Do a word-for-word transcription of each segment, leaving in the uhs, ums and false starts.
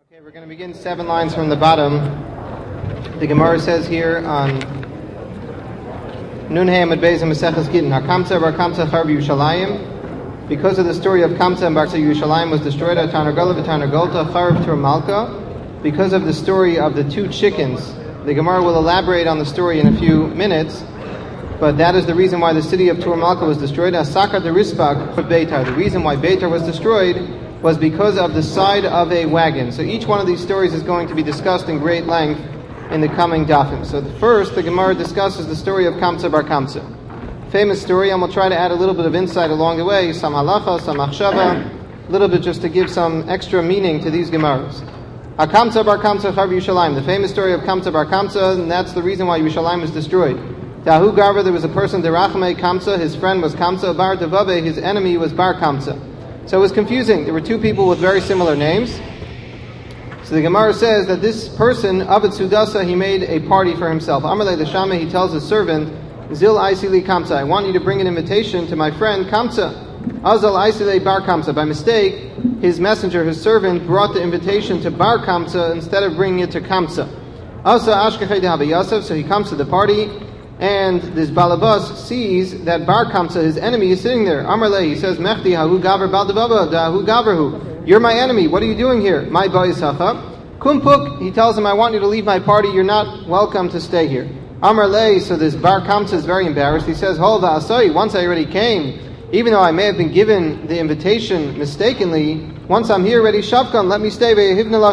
Okay, we're going to begin seven lines from the bottom. The Gemara says here on Nun Hey Amud Beis Maseches Gittin, HaKamsa Bar Kamsa Charb Yerushalayim. Because of the story of Kamsa and Bar Kamsa, Yerushalayim was destroyed. Tarnagala v'Tarnagolta Charb Tur Malka. Because of the story of the two chickens, the Gemara will elaborate on the story in a few minutes. But that is the reason why the city of Tur Malka was destroyed. Asaka de Rispak Beitar. The reason why Beitar was destroyed was because of the side of a wagon. So each one of these stories is going to be discussed in great length in the coming dafim. So the first, the Gemara discusses the story of Kamsa Bar Kamsa. Famous story, and we'll try to add a little bit of insight along the way, some halacha, some achshava, a little bit just to give some extra meaning to these Gemaras. HaKamsa Bar Kamsa Charb Yerushalayim, the famous story of Kamsa Bar Kamsa, and that's the reason why Yerushalayim was destroyed. Dahu Garva, there was a person, Derachmei Kamsa, his friend was Kamsa, Bar Devabe, his enemy was Bar Kamsa. So it was confusing. There were two people with very similar names. So the Gemara says that this person, Avid Sudasa, he made a party for himself. Amalei Leshame, he tells his servant, Zil Aisili Kamsa, I want you to bring an invitation to my friend Kamsa. Azal Aisile Bar Kamsa. By mistake, his messenger, his servant, brought the invitation to Bar Kamsa instead of bringing it to Kamsa. Asa Ashkechei Dehava Yosef, so he comes to the party, and this Balabas sees that Bar Kamsa, his enemy, is sitting there. Amarle, he says, Mechti hahu gaver baldavava, dahu gaverhu. You're my enemy, what are you doing here? My ba'isacha. Kumpuk, he tells him, I want you to leave my party, you're not welcome to stay here. Amarle, so this Bar Kamsa is very embarrassed. He says, Holva asai, once I already came, even though I may have been given the invitation mistakenly, once I'm here ready, Shavkan, let me stay.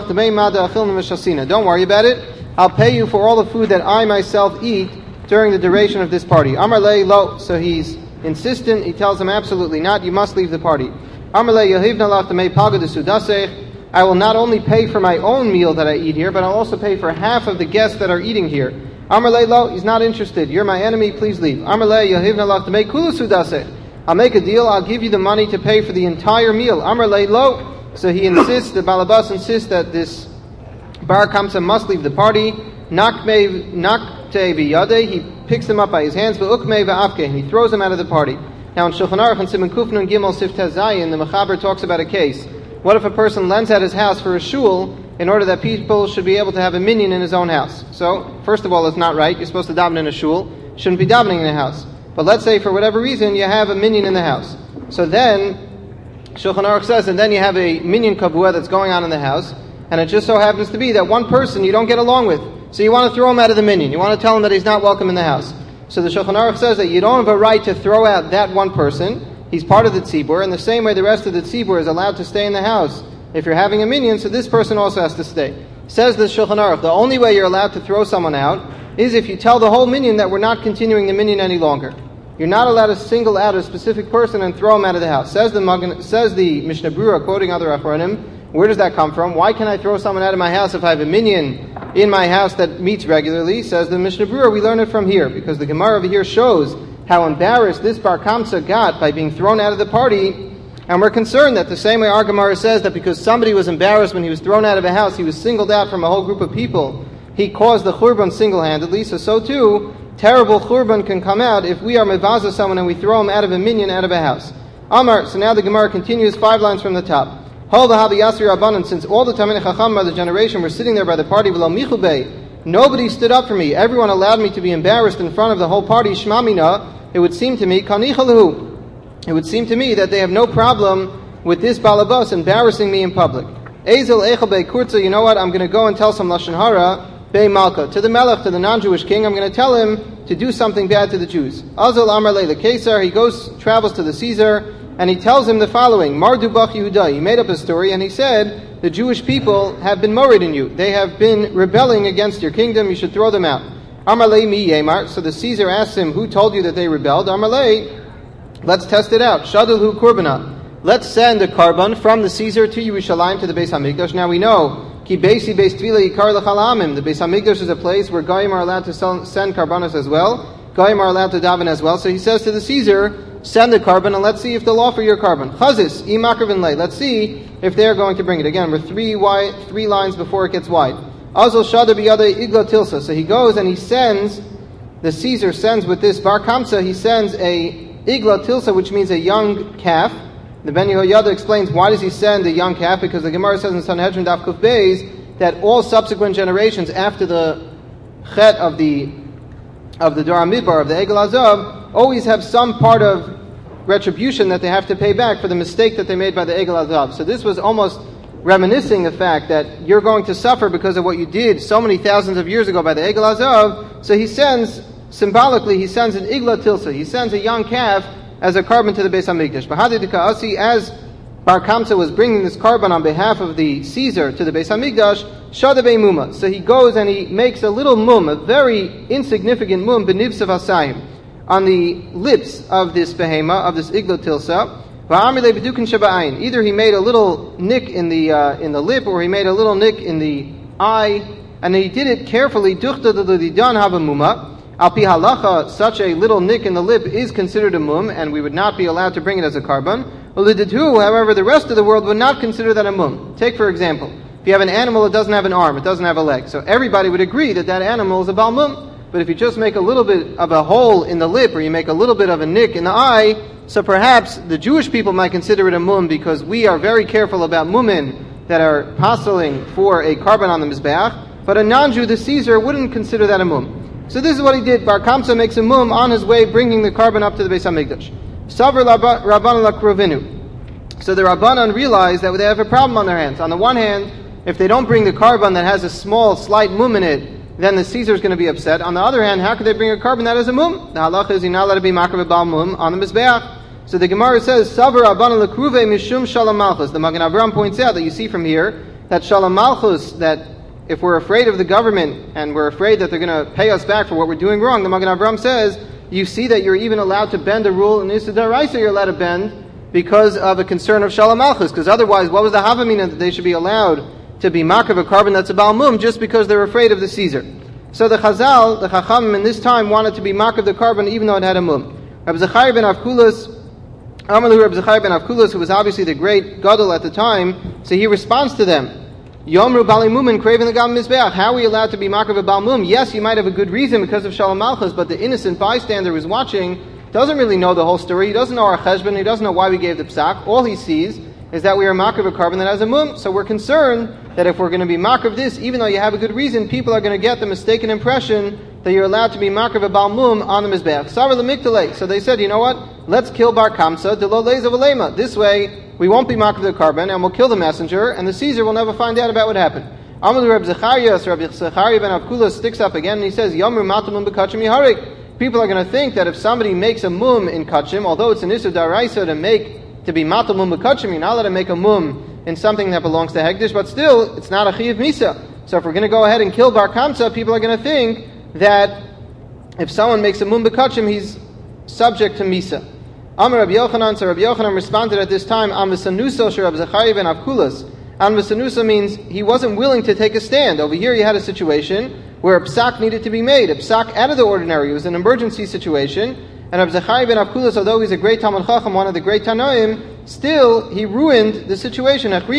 Don't worry about it. I'll pay you for all the food that I myself eat during the duration of this party. Amar lei lo, so he's insistent, he tells him absolutely not, you must leave the party. Amar lei yahivna lach tamei paga de sudasech, I will not only pay for my own meal that I eat here, but I'll also pay for half of the guests that are eating here. Amar lei lo, he's not interested, you're my enemy, please leave. Amar lei yahivna lach tamei kulu sudasech, I'll make a deal, I'll give you the money to pay for the entire meal. Amar lei lo, so he insists, the Balabas insists that this Bar Kamsa must leave the party. Nakme nak he picks him up by his hands, and he throws him out of the party. Now in Shulchan Aruch and Siman Kuf Nun Gimel Sif Tez Zayin, the Mechaber talks about a case. What if a person lends out his house for a shul in order that people should be able to have a minyan in his own house? So, first of all, it's not right. You're supposed to daven in a shul. You shouldn't be davening in a house. But let's say for whatever reason you have a minyan in the house. So then, Shulchan Aruch says, and then you have a minyan kavua that's going on in the house, and it just so happens to be that one person you don't get along with. So you want to throw him out of the minyan. You want to tell him that he's not welcome in the house. So the Shulchan Aruch says that you don't have a right to throw out that one person. He's part of the tzibur, and the same way the rest of the tzibur is allowed to stay in the house. If you're having a minyan, so this person also has to stay. Says the Shulchan Aruch, the only way you're allowed to throw someone out is if you tell the whole minyan that we're not continuing the minyan any longer. You're not allowed to single out a specific person and throw him out of the house. Says the Magen, says the Mishnah Brura, quoting other Achronim, where does that come from? Why can I throw someone out of my house if I have a minyan in my house that meets regularly? Says the Mishnah Brura, we learn it from here, because the Gemara over here shows how embarrassed this Bar Kamsa got by being thrown out of the party, and we're concerned that the same way our Gemara says that because somebody was embarrassed when he was thrown out of a house, he was singled out from a whole group of people, he caused the churban single-handedly, so so too, terrible churban can come out if we are mevaza someone and we throw him out of a minyan, out of a house. Amar, so now the Gemara continues five lines from the top. Since all the Talmidei Chacham of the generation were sitting there by the party, nobody stood up for me. Everyone allowed me to be embarrassed in front of the whole party. Shmamina, it would seem to me, it would seem to me that they have no problem with this Balabas embarrassing me in public. Ezel Echel Bei Kurza, you know what? I'm going to go and tell some Lashon Hara Bei Malka to the Melech, to the non-Jewish king. I'm going to tell him to do something bad to the Jews. Azal Amar Le, the Caesar, he goes, travels to the Caesar. And he tells him the following, Mardubach Yehuda, he made up a story, and he said, the Jewish people have been worried in you. They have been rebelling against your kingdom, you should throw them out. Amarle mi yemar, so the Caesar asks him, who told you that they rebelled? Amarle, let's test it out. Shadulhu kurbana, let's send a karban from the Caesar to Yerushalayim, to the Beis HaMikdash. Now we know, ki beisi beis tvila yikar l'chalamim, the Beis HaMikdash is a place where Goyim are allowed to send karbanos as well. Goyim are allowed to daven as well. So he says to the Caesar, send the carbon and let's see if they'll offer your carbon. Chazis, imakrivin lay. Let's see if they're going to bring it. Again, we're three wide, three lines before it gets wide. Azul shada biyade igla tilsa. So he goes and he sends, the Caesar sends with this Bar Kamsa, he sends a igla tilsa, which means a young calf. The Ben Yehoyada explains why does he send a young calf, because the Gemara says in Sanhedrin Daf Kuf Beis that all subsequent generations after the chet of the of the Dor HaMidbar, of the Egel Azav, always have some part of retribution that they have to pay back for the mistake that they made by the Egel Azav. So this was almost reminiscing the fact that you're going to suffer because of what you did so many thousands of years ago by the Egel Azav. So he sends, symbolically, he sends an Igla Tilsa, he sends a young calf as a carbon to the Beis HaMikdash. As Bar Kamsa was bringing this carbon on behalf of the Caesar to the Beis HaMikdash, Shada Muma. So he goes and he makes a little mum, a very insignificant mum, benivsav asayim, on the lips of this behema, of this Igla Tilsa. Either he made a little nick in the uh, in the lip, or he made a little nick in the eye, and he did it carefully. Al pi halacha, such a little nick in the lip is considered a mum, and we would not be allowed to bring it as a carbon. However, the rest of the world would not consider that a mum. Take, for example, if you have an animal that doesn't have an arm, it doesn't have a leg, so everybody would agree that that animal is a bal mum. But if you just make a little bit of a hole in the lip, or you make a little bit of a nick in the eye, so perhaps the Jewish people might consider it a mum, because we are very careful about mumin that are postling for a carbon on the Mizbeach, but a non-Jew, the Caesar, wouldn't consider that a mum. So this is what he did. Bar Kamsa makes a mum on his way, bringing the carbon up to the Beis HaMikdash. Savr Rabbanan Lakrovinu. So the Rabbanan realize that they have a problem on their hands. On the one hand, if they don't bring the carbon that has a small, slight mum in it, then the Caesar is going to be upset. On the other hand, how could they bring a carbon that has a mum? The halacha is you're not allowed to be makar b'bal mum on the Mizbeach. So the Gemara says, Savr Rabbanan Lakruve Mishum Shalom Malchus. The Magen Avraham points out that you see from here that Shalom Malchus, that if we're afraid of the government and we're afraid that they're going to pay us back for what we're doing wrong, the Magen Avraham says, you see that you're even allowed to bend a rule in Issa D'Oraisa, you're allowed to bend because of a concern of Shalom Malchus. Because otherwise, what was the Havamina that they should be allowed to be makav a carbon that's a Baal Mum just because they're afraid of the Caesar? So the Chazal, the Chachamim in this time wanted to be makav the carbon even though it had a Mum. Rabbi Zechariah ben Avkulas, Amalu Rabbi Zechariah ben Avkulas, who was obviously the great Gadol at the time, so he responds to them. Yomru Bali Mumin craving the Gam Mizbeach. How are we allowed to be makav a Baal Mum? Yes, you might have a good reason because of Shalom Malchus, but the innocent bystander who's watching doesn't really know the whole story. He doesn't know our cheshbon. He doesn't know why we gave the psak. All he sees is that we are makav a carbon that has a mum. So we're concerned that if we're going to be makav this, even though you have a good reason, people are going to get the mistaken impression that you're allowed to be makav a Baal Mum on the Mizbeach. Savar l'miktalei. So they said, you know what? Let's kill Bar Kamsa de lo leza v'lema. This way, we won't be makav the carbon, and we'll kill the messenger, and the Caesar will never find out about what happened. Amalu Reb Zechariah, so Reb Zechariah ben Avkula sticks up again, and he says, Yomru matamun b'kachim yiharik. People are going to think that if somebody makes a mum in kachim, although it's an issur d'oraisa to make, to be matamun b'kachim, you're not allowed to make a mum in something that belongs to Hekdesh, but still, it's not a chiyav misa. So if we're going to go ahead and kill Bar Kamsa, people are going to think that if someone makes a mum b'kachim, he's subject to misa. Amar Rabbi Yochanan, so Rabbi Yochanan responded at this time, Am v'sanuso she Rabbi Zechariah ben Avkulas. Am v'sanuso means he wasn't willing to take a stand. Over here you had a situation where a psak needed to be made, a psak out of the ordinary. It was an emergency situation, and Rabbi Zechariah ben Avkulas, although he's a great Talmud Chacham, one of the great Tanoim, still he ruined the situation. Many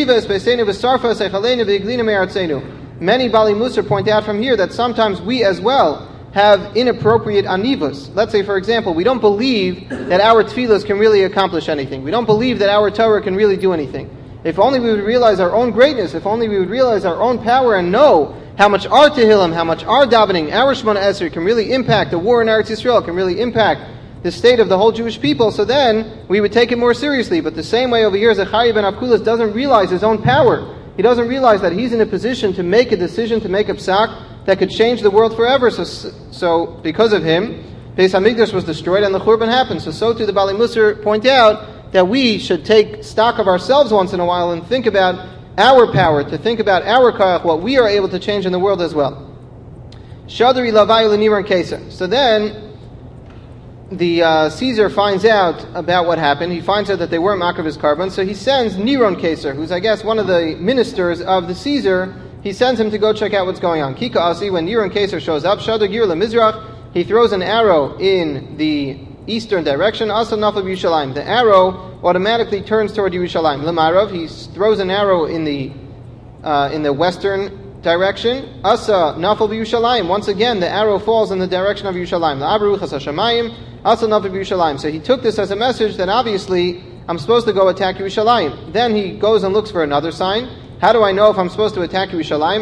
Bali Musar point out from here that sometimes we as well have inappropriate anivus. Let's say, for example, we don't believe that our tefillas can really accomplish anything. We don't believe that our Torah can really do anything. If only we would realize our own greatness, if only we would realize our own power and know how much our tehillim, how much our davening, our Shemona Esrei can really impact the war in Eretz Yisrael, can really impact the state of the whole Jewish people, so then we would take it more seriously. But the same way over here, Zechariah ben Avkulas doesn't realize his own power. He doesn't realize that he's in a position to make a decision, to make a psak, that could change the world forever. So, so because of him, Beis HaMikdash was destroyed and the Churban happened. So, so too the Bali Musar point out that we should take stock of ourselves once in a while and think about our power, to think about our koach, what we are able to change in the world as well. Shadri Lavayu L'Niran Keser. So then, the uh, Caesar finds out about what happened. He finds out that they weren't makav his carbon, so he sends Niron Keser, who's I guess one of the ministers of the Caesar. He sends him to go check out what's going on. Kika Asi, when Niron Keser shows up, Shadar Gir LeMizrach, he throws an arrow in the eastern direction. Asa Nafal Yerushalayim. The arrow automatically turns toward Yerushalayim. Lemarav, he throws an arrow in the uh, in the western direction. Asa Nafal Yerushalayim. Once again, the arrow falls in the direction of Yerushalayim. La'abruchas Hashamayim. Asa Nafal Yerushalayim. So he took this as a message that obviously I'm supposed to go attack Yerushalayim. Then he goes and looks for another sign. How do I know if I'm supposed to attack Yerushalayim?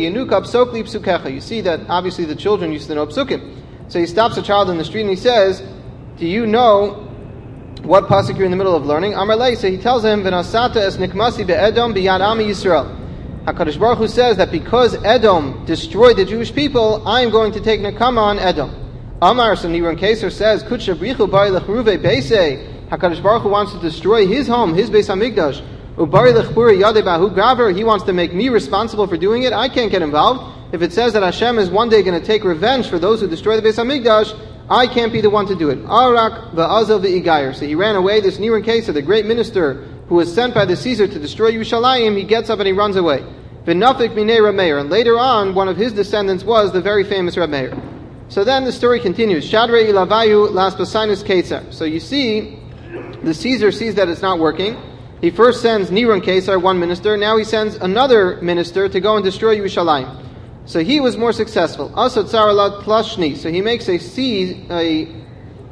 You see that obviously the children used to know psukim. So he stops a child in the street and he says, do you know what pasuk you're in the middle of learning? Amarle, so he tells him, V'nasata es nikmasi be'edom b'yad ami Yisrael. HaKadosh Baruch Hu says that because Edom destroyed the Jewish people, I am going to take Nekama on Edom. Amar, so Niran Keser says, Kutsha brichu bari lechruve beise. HaKadosh Baruch Hu wants to destroy his home, his Beis HaMikdash. Ubari lechpuri yade bahu graver. He wants to make me responsible for doing it. I can't get involved. If it says that Hashem is one day going to take revenge for those who destroy the Beis HaMikdash, I can't be the one to do it. Arak va'azel v'igayer. So he ran away. This Niran Keser, the great minister who was sent by the Caesar to destroy Yerushalayim, he gets up and he runs away. V'nafik minei Reb Meir. And later on, one of his descendants was the very famous Reb Meir. So then the story continues. Shadrei ilavayu las basinus Keser. So you see, the Caesar sees that it's not working. He first sends Niran Keser, one minister. Now he sends another minister to go and destroy Yerushalayim. So he was more successful. Also Tzaralat Plashni. So he makes a siege, a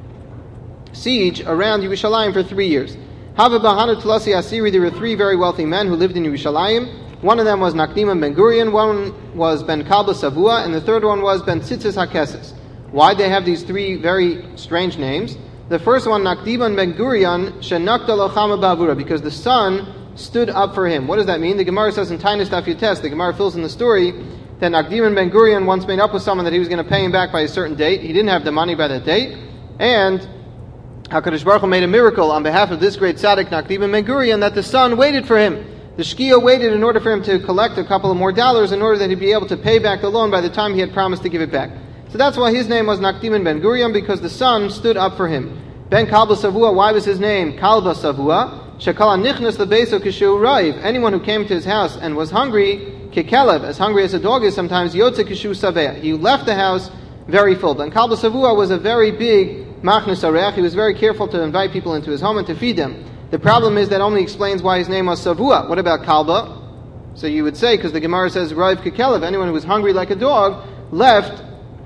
siege around Yerushalayim for three years. Hava Bahana Tlasi Asiri. There were three very wealthy men who lived in Yerushalayim. One of them was Nakdima ben Gurion, one was Ben Kalba Savua, and the third one was Ben Tzitzis HaKeses. Why they have these three very strange names? The first one, Nakdima ben Gurion, Shenakta Lochama Bavura, because the sun stood up for him. What does that mean? The Gemara says in Tainus Daf Yotes, the Gemara fills in the story that Nakdima ben Gurion once made up with someone that he was going to pay him back by a certain date. He didn't have the money by that date, and HaKadosh Baruch Hu made a miracle on behalf of this great tzaddik, Nakdima ben Gurion, that the sun waited for him. The Shkia waited in order for him to collect a couple of more dollars in order that he'd be able to pay back the loan by the time he had promised to give it back. So that's why his name was Nakdiman ben Gurion, because the sun stood up for him. Ben Kalba Savua, why was his name Kalba Savua? Shekala nichnas lebeso kishu raiv. Anyone who came to his house and was hungry, kikelev, as hungry as a dog is sometimes, yotze kishu savea. He left the house very full. Ben Kalba Savua was a very big machnas areach. He was very careful to invite people into his home and to feed them. The problem is that only explains why his name was Savua. What about Kalba? So you would say, because the Gemara says, Raiv Kekelev, anyone who was hungry like a dog, left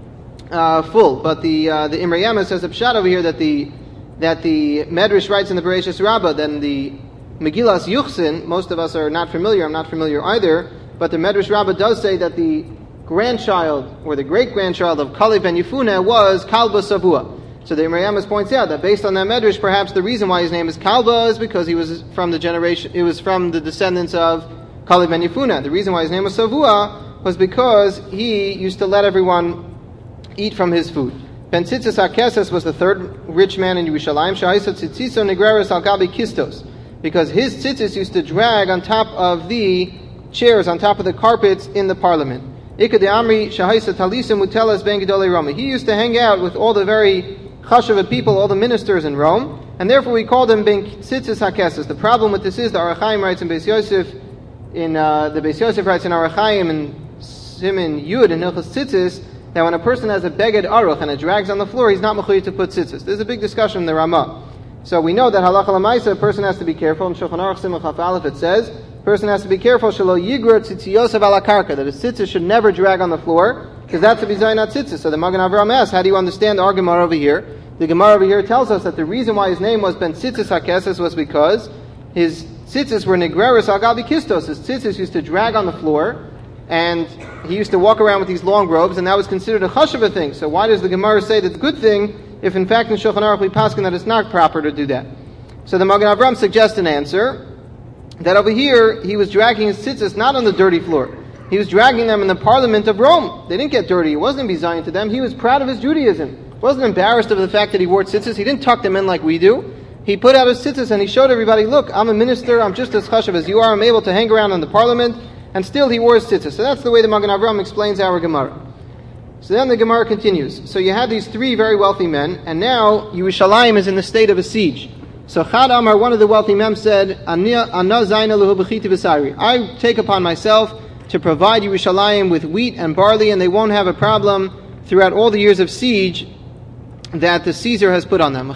uh, full. But the uh, the Imre Yama says a pshat over here that the that the Medrash writes in the Bereshis Rabbah, then the Megillas Yuchsin, most of us are not familiar, I'm not familiar either, but the Medrash Rabbah does say that the grandchild, or the great-grandchild of Kalev ben Yefune was Kalba Savua. So the Imre Yamas points out that based on that medrash, perhaps the reason why his name is Kalba is because he was from the generation, it was from the descendants of Kalev ben Yefuna. The reason why his name was Savua was because he used to let everyone eat from his food. Ben Tzitzis HaKeses was the third rich man in Yerushalayim. Sha'isa tzitziso negreres al gabi kistos, because his tzitzis used to drag on top of the chairs, on top of the carpets in the parliament. Ika de Amri Sha'isa talisa mutelas ben gedolei Roma. He used to hang out with all the very chashuva people, all the ministers in Rome, and therefore we called him Ben Tzitzis HaKeses. The problem with this is the Aruch Chaim writes in Beis Yosef, in uh, the Beis Yosef writes in Aruch Chaim and Siman Yud in Hilchos Tzitzis, that when a person has a beged aruch and it drags on the floor, he's not mechuyev to put tzitzis. There's a big discussion in the Ramah. So we know that halacha l'maisa, a person has to be careful. In Shulchan Aruch Simon Chaf Aleph it says, a person has to be careful, shelo yigur tzitziyosav ala karka, that his tzitzis should never drag on the floor, because that's a bizayin at tzitzis. So the Magen Avraham asks, how do you understand our Gemara over here? The Gemara over here tells us that the reason why his name was Ben Tzitzis HaKeses was because his tzitzis were negreris al gabi kistos. His tzitzis used to drag on the floor, and he used to walk around with these long robes, and that was considered a chashuva thing. So why does the Gemara say that's a good thing, if in fact in Shulchan Aruch we paskin that it's not proper to do that? So the Magen Avraham suggests an answer, that over here, he was dragging his tzitzis not on the dirty floor. He was dragging them in the parliament of Rome. They didn't get dirty. It wasn't bizayin to them. He was proud of his Judaism. He wasn't embarrassed of the fact that he wore tzitzis. He didn't tuck them in like we do. He put out his tzitzis and he showed everybody, look, I'm a minister, I'm just as chashuv as you are, I'm able to hang around in the parliament, and still he wore his tzitzis. So that's the way the Magen Avraham explains our Gemara. So then the Gemara continues. So you had these three very wealthy men, and now Yerushalayim is in the state of a siege. So Chad Amar, one of the wealthy men, said, I take upon myself to provide Yerushalayim with wheat and barley, and they won't have a problem throughout all the years of siege that the Caesar has put on them.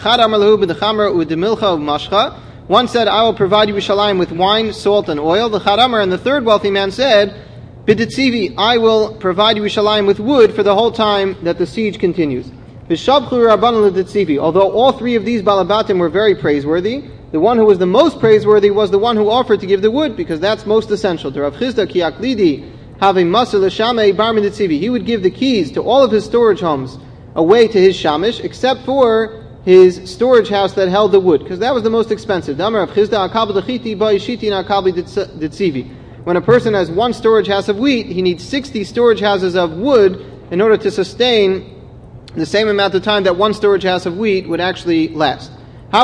One said, I will provide Yerushalayim with wine, salt, and oil. The Chad Amar, and the third wealthy man said, B'ditzivi, I will provide Yerushalayim with wood for the whole time that the siege continues. Although all three of these balabatim were very praiseworthy, the one who was the most praiseworthy was the one who offered to give the wood, because that's most essential. To Rav Chisda ki aklidi have a masel l'shamei bar miditzivi. He would give the keys to all of his storage homes away to his shamish, except for his storage house that held the wood, because that was the most expensive. Damar Rav Chisda akabel d'chiti ba yishiti na akabel d'tzivi. When a person has one storage house of wheat, he needs sixty storage houses of wood in order to sustain the same amount of time that one storage house of wheat would actually last. So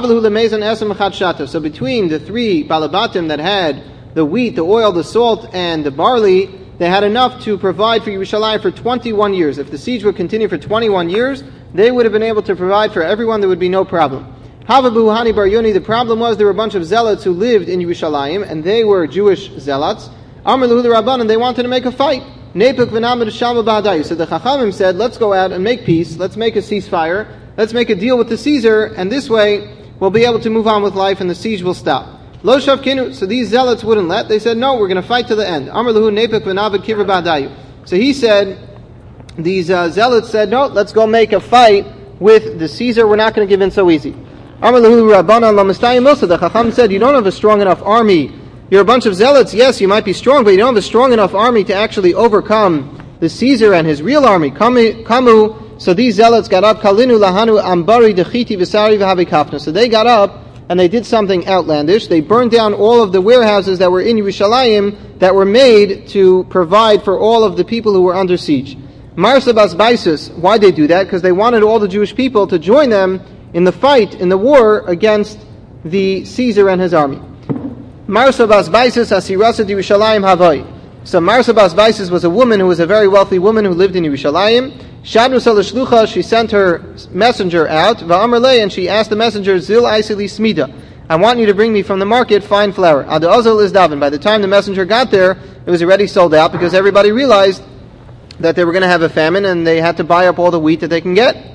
between the three balabatim that had the wheat, the oil, the salt, and the barley, they had enough to provide for Yerushalayim for twenty-one years. If the siege would continue for twenty-one years, they would have been able to provide for everyone. There would be no problem. Havabu Hani Bar Yoni, the problem was there were a bunch of zealots who lived in Yerushalayim, and they were Jewish zealots. Amar Lahu Rabban, and they wanted to make a fight. Nepuk v'namid shalma ba'adayu. So the Chachamim said, let's go out and make peace, let's make a ceasefire, let's make a deal with the Caesar, and this way we'll be able to move on with life and the siege will stop. Lo shavkinu, so these zealots wouldn't let. They said, no, we're going to fight to the end. Amar Lahu Nepuk v'namid kivra ba'adayu. So he said, these uh, zealots said, no, let's go make a fight with the Caesar, we're not going to give in so easy. Amar Lahu Rabbanan lamastayim milsa. The Chacham said, you don't have a strong enough army. You're a bunch of zealots. Yes, you might be strong, but you don't have a strong enough army to actually overcome the Caesar and his real army. Kamu. So these zealots got up. Kalinu lahanu ambari dechiti v'sari v'habikafna. So they got up and they did something outlandish. They burned down all of the warehouses that were in Yerushalayim that were made to provide for all of the people who were under siege. Marsa bas baisus. Why'd they do that? Because they wanted all the Jewish people to join them in the fight, in the war against the Caesar and his army. Marsa bas baisus asirasa Yerushalayim havai. So Marsa bas baisus was a woman who was a very wealthy woman who lived in Yerushalayim. Shadnu salashlucha, she sent her messenger out, va'amar lei, and she asked the messenger, zil aisili smida, I want you to bring me from the market fine flour. Ad azal is davin. By the time the messenger got there, it was already sold out because everybody realized that they were going to have a famine and they had to buy up all the wheat that they can get.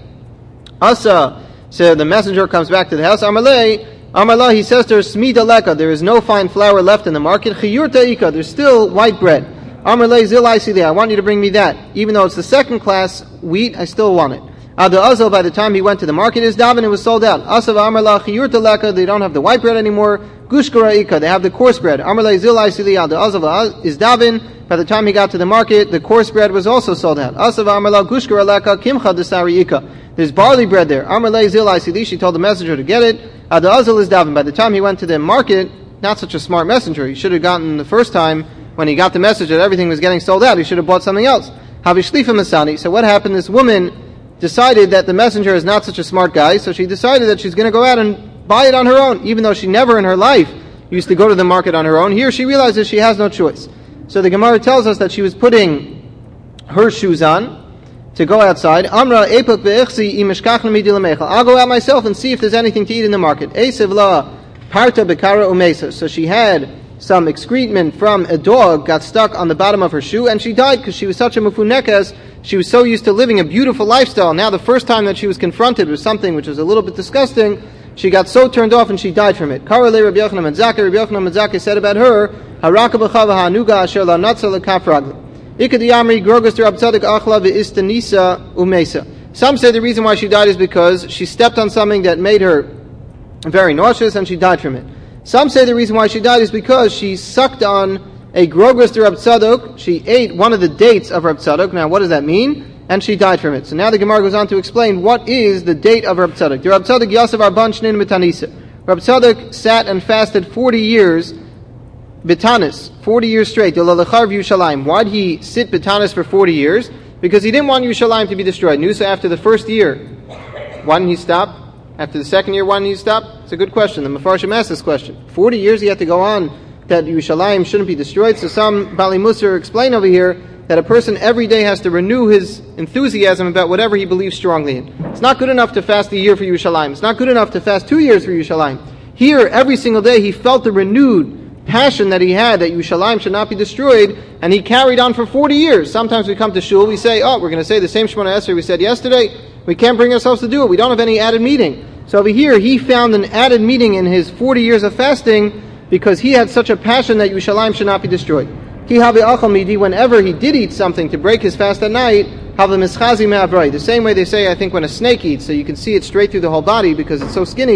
Asa, so the messenger comes back to the house, amar lei, Amarlah, he says to her, Smida leka, there is no fine flour left in the market. Chiyurta ika, there's still white bread. Amarlah zil aisili, I want you to bring me that. Even though it's the second class wheat, I still want it. Ada azal, by the time he went to the market, is davin, it was sold out. Asav amarlah chiyurta leka, they don't have the white bread anymore. Gushkara ika, they have the coarse bread. Amarlah zil aisili, ada azal is davin, by the time he got to the market, the coarse bread was also sold out. Asav amarlah gushkara leka, kimcha desari ika. There's barley bread there. Amarlah zil aisili, she told the messenger to get it. Ada azal is davin. By the time he went to the market, not such a smart messenger. He should have gotten the first time when he got the message that everything was getting sold out. He should have bought something else. Havishlifa masani. So what happened? This woman decided that the messenger is not such a smart guy, so she decided that she's going to go out and buy it on her own, even though she never in her life used to go to the market on her own. Here she realizes she has no choice. So the Gemara tells us that she was putting her shoes on to go outside. Amra epok ve'echsi imeshkachna midi lamechal. I'll go out myself and see if there's anything to eat in the market. Esev la parta bekara umesa. So she had some excrement from a dog got stuck on the bottom of her shoe, and she died because she was such a mufunekas. She was so used to living a beautiful lifestyle. Now the first time that she was confronted with something which was a little bit disgusting, she got so turned off and she died from it. Karale Rabbi Yochanan ben Zakkai, Rabbi Yochanan ben Zakkai said about her, Haraka b'chava ha'anuga asher la natza lekaf ragla. Ikadiyamri grogas to Rab Tzadik achla ve'istanisa umesa. Some say the reason why she died is because she stepped on something that made her very nauseous and she died from it. Some say the reason why she died is because she sucked on a grogas to Rab Tzadok. She ate one of the dates of Rab Tzadok. Now what does that mean? And she died from it. So now the Gemara goes on to explain what is the date of Rab Tzadok. The Rab Tzadok Yasav Arban Shnein Mitanisa. Rab Tzadok sat and fasted forty years Bitanis, forty years straight. Why did he sit Bitanis for forty years? Because he didn't want Yerushalayim to be destroyed. Nusa, after the first year, why didn't he stop? After the second year, why didn't he stop? It's a good question. The Mefarshim asked this question. forty years he had to go on that Yerushalayim shouldn't be destroyed. So some Bali Musar explain over here that a person every day has to renew his enthusiasm about whatever he believes strongly in. It's not good enough to fast a year for Yerushalayim. It's not good enough to fast two years for Yerushalayim. Here, every single day, he felt the renewed passion that he had that Yerushalayim should not be destroyed, and he carried on for forty years. Sometimes we come to shul, we say, oh, we're going to say the same Shemona Esrei we said yesterday. We can't bring ourselves to do it. We don't have any added meeting. So over here, he found an added meeting in his forty years of fasting because he had such a passion that Yerushalayim should not be destroyed. Whenever he did eat something to break his fast at night, the same way they say, I think, when a snake eats, so you can see it straight through the whole body because it's so skinny.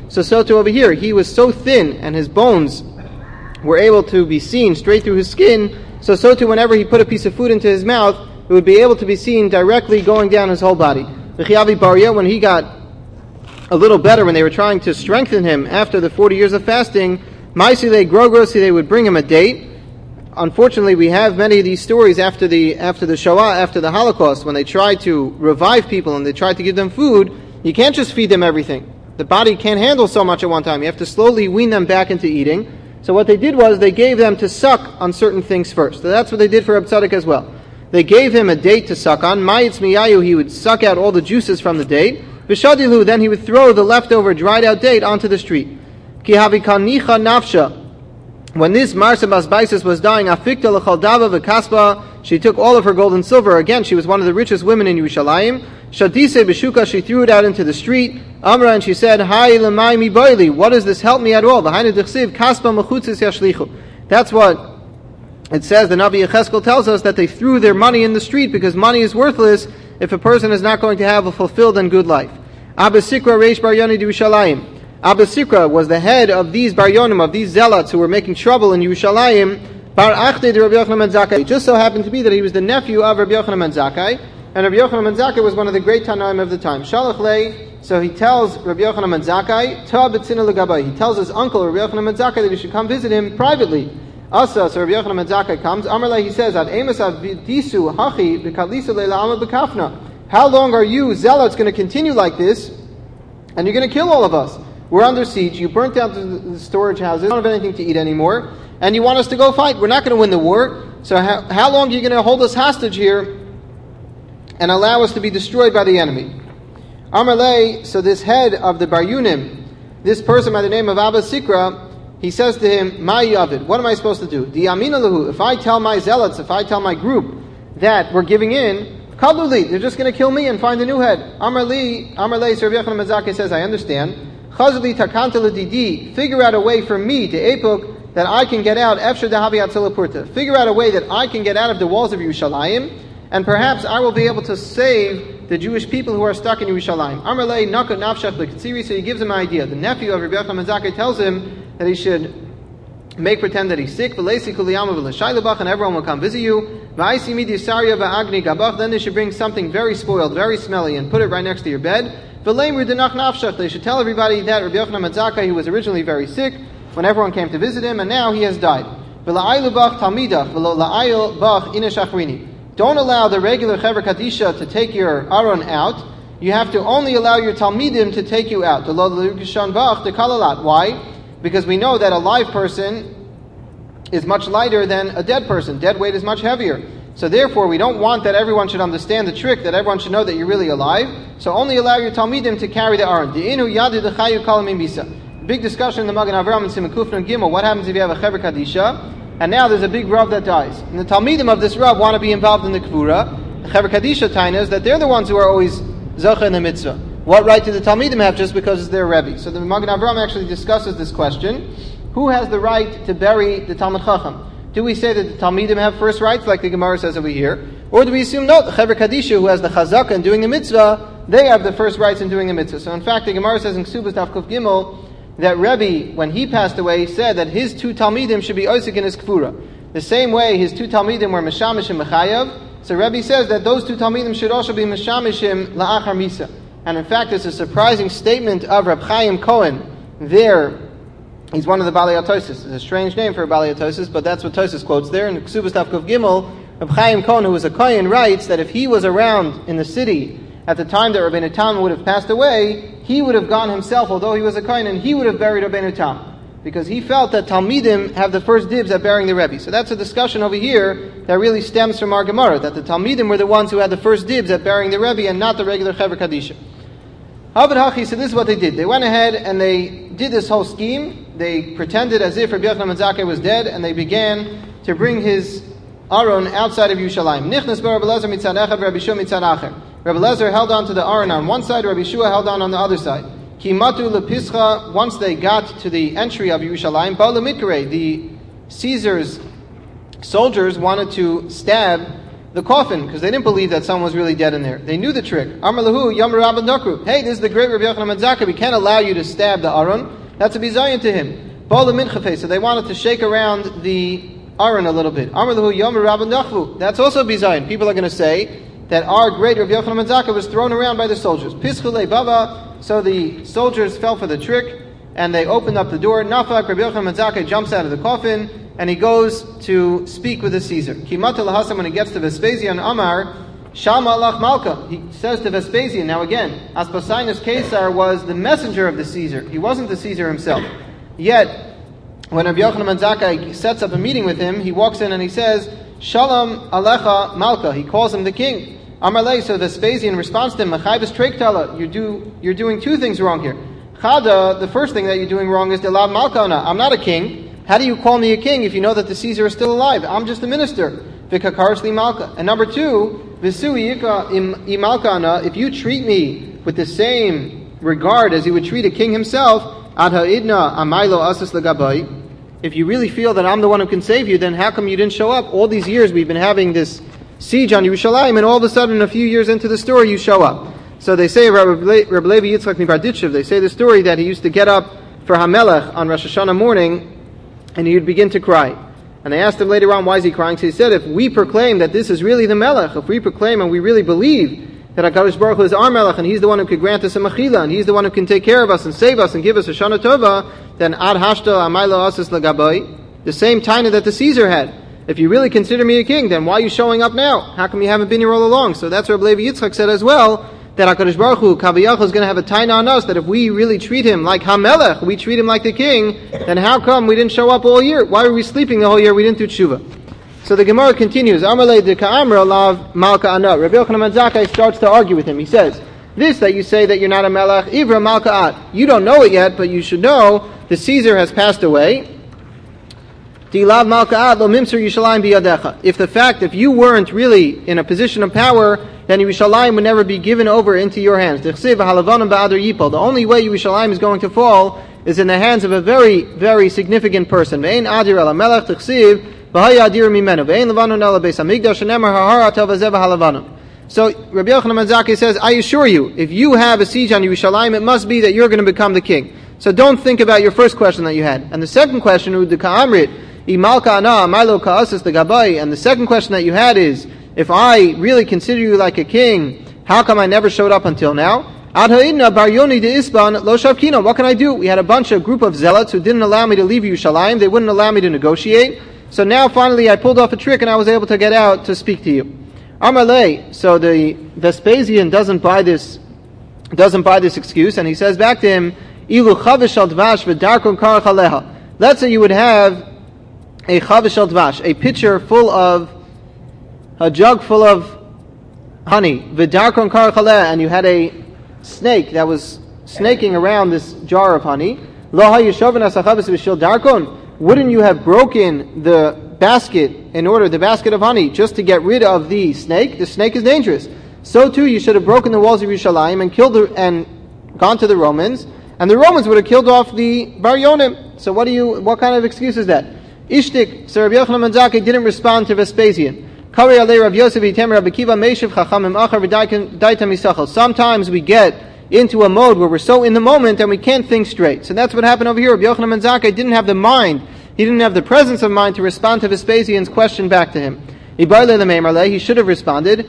So so too over here. He was so thin, and his bones were able to be seen straight through his skin. So so too whenever he put a piece of food into his mouth, it would be able to be seen directly going down his whole body. V'chiavi Baria, when he got a little better, when they were trying to strengthen him after the forty years of fasting, Maisile Grogrosi, they would bring him a date. Unfortunately, we have many of these stories after the after the Shoah, after the Holocaust, when they tried to revive people and they tried to give them food. You can't just feed them everything. The body can't handle so much at one time. You have to slowly wean them back into eating. So what they did was they gave them to suck on certain things first. So that's what they did for Reb Tzadok as well. They gave him a date to suck on. Ma'itz miyayu, he would suck out all the juices from the date. V'shadilu, then he would throw the leftover dried out date onto the street. Ki havikan nicha nafsha. When this Marsa Bas Baisis was dying, Afikta l'chaldava v'kaspa, she took all of her gold and silver. Again, she was one of the richest women in Yerushalayim. Shadise b'shuka, she threw it out into the street. Amra, and she said, Hai l'mai mi boili, what does this help me at all? V'hainu d'chsiv, kaspa mechutzis yashlichu. That's what it says. The Navi Yecheskel tells us that they threw their money in the street because money is worthless if a person is not going to have a fulfilled and good life. Abba Sikra Reish Bar Yoni d'Yerushalayim. Abba Sikra was the head of these Baryonim, of these zealots who were making trouble in Yerushalayim. Bar Achte de Rabbi Yochanan ben Zakkai. It just so happened to be that he was the nephew of Rabbi Yochanan ben Zakkai, and Rabbi Yochanan ben Zakkai was one of the great Tanaim of the time. Shalach lei, so he tells Rabbi Yochanan ben Zakkai, Ta b'tzina l'gabai. He tells his uncle Rabbi Yochanan ben Zakkai that he should come visit him privately. Asa, so Rabbi Yochanan ben Zakkai comes. Amar lei, he says, Ad emes ad disu hachi b'kadlisa leila ama b'kafna. How long are you zealots going to continue like this? And you're going to kill all of us. We're under siege. You burnt out the, the storage houses. We don't have anything to eat anymore. And you want us to go fight. We're not going to win the war. So how, how long are you going to hold us hostage here and allow us to be destroyed by the enemy? Amarle, so this head of the Baryunim, this person by the name of Abba Sikra, he says to him, Ma yavid, what am I supposed to do? Di'amina lahu, if I tell my zealots, if I tell my group that we're giving in, Kaduli, they're just going to kill me and find a new head. Amarle, Amarle, Sir Rabbi Yochanan ben Zakkai says, I understand. Chazali takanta l'didi, figure out a way for me to epuk that I can get out. Efshar dahavi atzilapurta, figure out a way that I can get out of the walls of Yerushalayim, and perhaps I will be able to save the Jewish people who are stuck in Yerushalayim. Amarle nakat nafshach l'katsiri, so he gives him an idea. The nephew of Rabbi Yochanan ben Zakkai tells him that he should make pretend that he's sick. V'leisi kuliyama v'l'shaylabach, and everyone will come visit you. V'aisi midi sarya v'agni gabach, then they should bring something very spoiled, very smelly, and put it right next to your bed. They should tell everybody that Rabbi Yochanan ben Zakkai, who was originally very sick, when everyone came to visit him, and now he has died. Don't allow the regular Chaver Kadisha to take your Aron out. You have to only allow your Talmidim to take you out. Why? Because we know that a live person is much lighter than a dead person. Dead weight is much heavier. So therefore, we don't want that everyone should understand the trick, that everyone should know that you're really alive. So only allow your Talmidim to carry the Aron. Big discussion in the Magen Avraham and Siman Kuf Nun Gimel. What happens if you have a Chaver Kadisha, and now there's a big Rav that dies? And the Talmidim of this Rav want to be involved in the Kvura. The Chaver Kadisha Taina is that they're the ones who are always Zocha in the Mitzvah. What right do the Talmidim have just because it's their Rebbe? So the Magen Avraham actually discusses this question. Who has the right to bury the Talmid Chacham? Do we say that the Talmidim have first rights, like the Gemara says over here? Or do we assume, no, the Chaver Kadisha, who has the Chazaka in doing the mitzvah, they have the first rights in doing the mitzvah? So in fact, the Gemara says in Ksubas Daf Kuf Gimel, that Rebbe, when he passed away, said that his two Talmidim should be Osik in his Kfura. The same way his two Talmidim were Meshamish and Mechayav, so Rebbe says that those two Talmidim should also be Meshamishim La'achar Misa. And in fact, it's a surprising statement of Reb Chaim Cohen there. He's one of the Balei HaTosfos. It's a strange name for a Balei HaTosfos, but that's what Tosfos quotes there. In Ksubas Daf Kuf Gimel, Reb Chaim Cohen, who was a Kohen, writes that if he was around in the city at the time that Rabbeinu Tam would have passed away, he would have gone himself, although he was a Kohen, and he would have buried Rabbeinu Tam, because he felt that Talmidim have the first dibs at burying the Rebbe. So that's a discussion over here that really stems from our Gemara, that the Talmidim were the ones who had the first dibs at burying the Rebbe and not the regular Chaver Kadisha. Havid Hachi, so this is what they did. They went ahead and they did this whole scheme. They pretended as if Rabbi Yochanan ben Zakkai was dead, and they began to bring his Aron outside of Yerushalayim. Nichnas bar Rabbi Lezer mitzad echad, Rabbi Shua mitzad acher. Rabbi Lezer held on to the Aron on one side, Rabbi Shua held on on the other side. Kimatu lepischa, once they got to the entry of Yerushalayim, Ba'al mitkare, the Caesar's soldiers wanted to stab the coffin, because they didn't believe that someone was really dead in there. They knew the trick. Amar lahu Yom Rabban Dakru. Hey, this is the great Rabbi Yochanan ben Zakkai. We can't allow you to stab the Aron. That's a bizayon to him. Bala minchafe. So they wanted to shake around the Aron a little bit. Amar lahu Yom Rabban Dakru. That's also bizayon. People are going to say that our great Rabbi Yochanan ben Zakkai was thrown around by the soldiers. Pischule bava. So the soldiers fell for the trick, and they opened up the door. Nafak, Rabbi Yochanan ben Zakkai jumps out of the coffin, and he goes to speak with the Caesar. Kimata lahasam, when he gets to Vespasian, Amar, Shama alach Malka. He says to Vespasian, now again, Aspasinus Caesar was the messenger of the Caesar. He wasn't the Caesar himself. Yet, when Rabbi Yochanan ben Zakkai sets up a meeting with him, he walks in and he says, Shalom alecha Malka. He calls him the king. Amar lei, so Vespasian responds to him, Machayvus treiktala. You do, you're doing two things wrong here. Chada, the first thing that you're doing wrong is Delav Malkana. I'm not a king. How do you call me a king if you know that the Caesar is still alive? I'm just a minister. V'kakarshli malka. And number two, v'sui yika imalkana. If you treat me with the same regard as you would treat a king himself, ad ha'idna amaylo asas legabai. If you really feel that I'm the one who can save you, then how come you didn't show up? All these years we've been having this siege on Yerushalayim, and all of a sudden, a few years into the story, you show up. So they say, Rabbi Levi Yitzchak Mibarditchev, they say the story that he used to get up for Hamelech on Rosh Hashanah morning, and he would begin to cry. And they asked him later on, why is he crying? So he said, if we proclaim that this is really the Melech, if we proclaim and we really believe that HaKadosh Baruch Hu is our Melech, and He's the one who could grant us a Mechila, and He's the one who can take care of us and save us and give us a Shana Tova, then Ad Hashta Amayla Asas Lagabai, the same taina that the Caesar had. If you really consider me a king, then why are you showing up now? How come you haven't been here all along? So that's what Rabbi Levi Yitzchak said as well, that HaKadosh Baruch Hu, Kaviyach, is going to have a taina on us, that if we really treat him like HaMelech, we treat him like the king, then how come we didn't show up all year? Why were we sleeping the whole year? We didn't do tshuva. So the Gemara continues, Amalei de Ka'amra lav Malka Ana. Rabbi Yochanan ben Zakkai starts to argue with him. He says, this that you say that you're not a Melech, Ivra Malka At. You don't know it yet, but you should know the Caesar has passed away. Dilav Malka At lo mimser Yishalayim biyadecha. If the fact, if you weren't really in a position of power, then Yerushalayim would never be given over into your hands. The only way Yerushalayim is going to fall is in the hands of a very, very significant person. So Rabbi Yochanan ben Zakkai says, I assure you, if you have a siege on Yerushalayim, it must be that you're going to become the king. So don't think about your first question that you had. And the second question, and the second question that you had is, if I really consider you like a king, how come I never showed up until now? What can I do? We had a bunch of group of zealots who didn't allow me to leave Yerushalayim. They wouldn't allow me to negotiate. So now finally I pulled off a trick and I was able to get out to speak to you. Amalei, so the Vespasian doesn't buy this doesn't buy this excuse, and he says back to him, Ilu chavish al dvash v'darkon karach aleha. Let's say you would have a chavish al dvash, a pitcher full of a jug full of honey, v'darkon karach aleha, and you had a snake that was snaking around this jar of honey. Lo hayishoven as chavish v'shil darkon. Wouldn't you have broken the basket in order, the basket of honey, just to get rid of the snake? The snake is dangerous. So too, you should have broken the walls of Yerushalayim and killed the, and gone to the Romans, and the Romans would have killed off the Bar Yonim. So what do you? What kind of excuse is that? Ishtik, so Rabbi Yochanan ben Zakkai didn't respond to Vespasian. Sometimes we get into a mode where we're so in the moment and we can't think straight. So that's what happened over here. Rabbi Yochanan ben Zakkai didn't have the mind, he didn't have the presence of mind to respond to Vespasian's question back to him. He should have responded,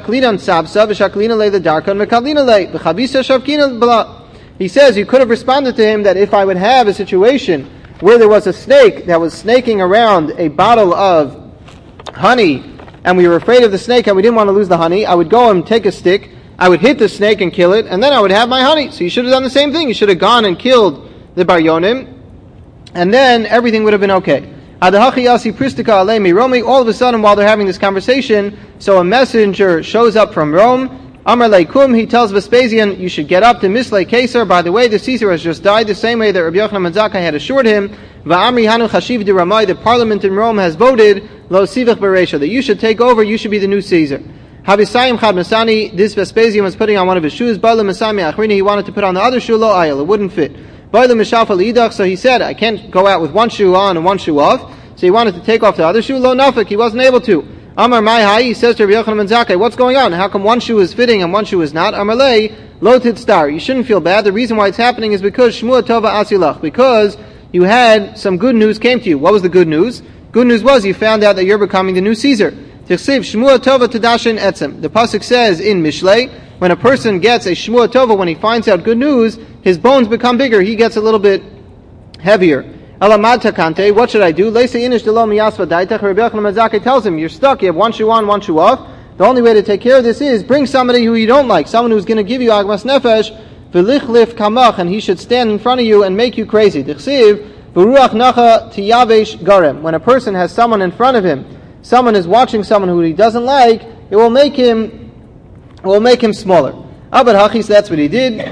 he says you could have responded to him that if I would have a situation where there was a snake that was snaking around a bottle of honey, and we were afraid of the snake and we didn't want to lose the honey, I would go and take a stick, I would hit the snake and kill it, and then I would have my honey. So you should have done the same thing. You should have gone and killed the Bar Yonim, and then everything would have been okay. All of a sudden, while they're having this conversation, so a messenger shows up from Rome. Amar Leikum, he tells Vespasian, you should get up to Mislei Caesar. By the way, the Caesar has just died, the same way that Rabbi Yochanan ben Zakkai had assured him. Va'amri hanu chashiv di Ramai, the parliament in Rome has voted, lo sivach beresha, that you should take over, you should be the new Caesar. Havisayim chad masani, this Vespasian was putting on one of his shoes, Bala masami achrini, he wanted to put on the other shoe, lo ayel, it wouldn't fit. Bala mishafa liidach, so he said, I can't go out with one shoe on and one shoe off, so he wanted to take off the other shoe, lo nafik, he wasn't able to. Amar Mai Hai, he says to Rabbi Yochanan ben Zakkai, what's going on? How come one shoe is fitting and one shoe is not? Amar Lei, Lo Titztar. You shouldn't feel bad. The reason why it's happening is because Shmua Tova Asilach, because you had some good news came to you. What was the good news? Good news was you found out that you're becoming the new Caesar. Tichsiv Shmua Tova Tadashin Etzem. The pasuk says in Mishlei, when a person gets a Shmua Tova, when he finds out good news, his bones become bigger. He gets a little bit heavier. Alamad Takante, what should I do? Leise Inish Delo Miyasva Daitach. Rabbi Yochanan ben Zakkai tells him, you're stuck. You have one shoe on, one shoe off. The only way to take care of this is bring somebody who you don't like, someone who's going to give you Agmas Nefesh, V'lichlif Kamach, and he should stand in front of you and make you crazy. Tichsiv V'ruach Nacha Tiyavesh Garem. When a person has someone in front of him, someone is watching someone who he doesn't like, it will make him, it will make him smaller. Abad Hachis, that's what he did.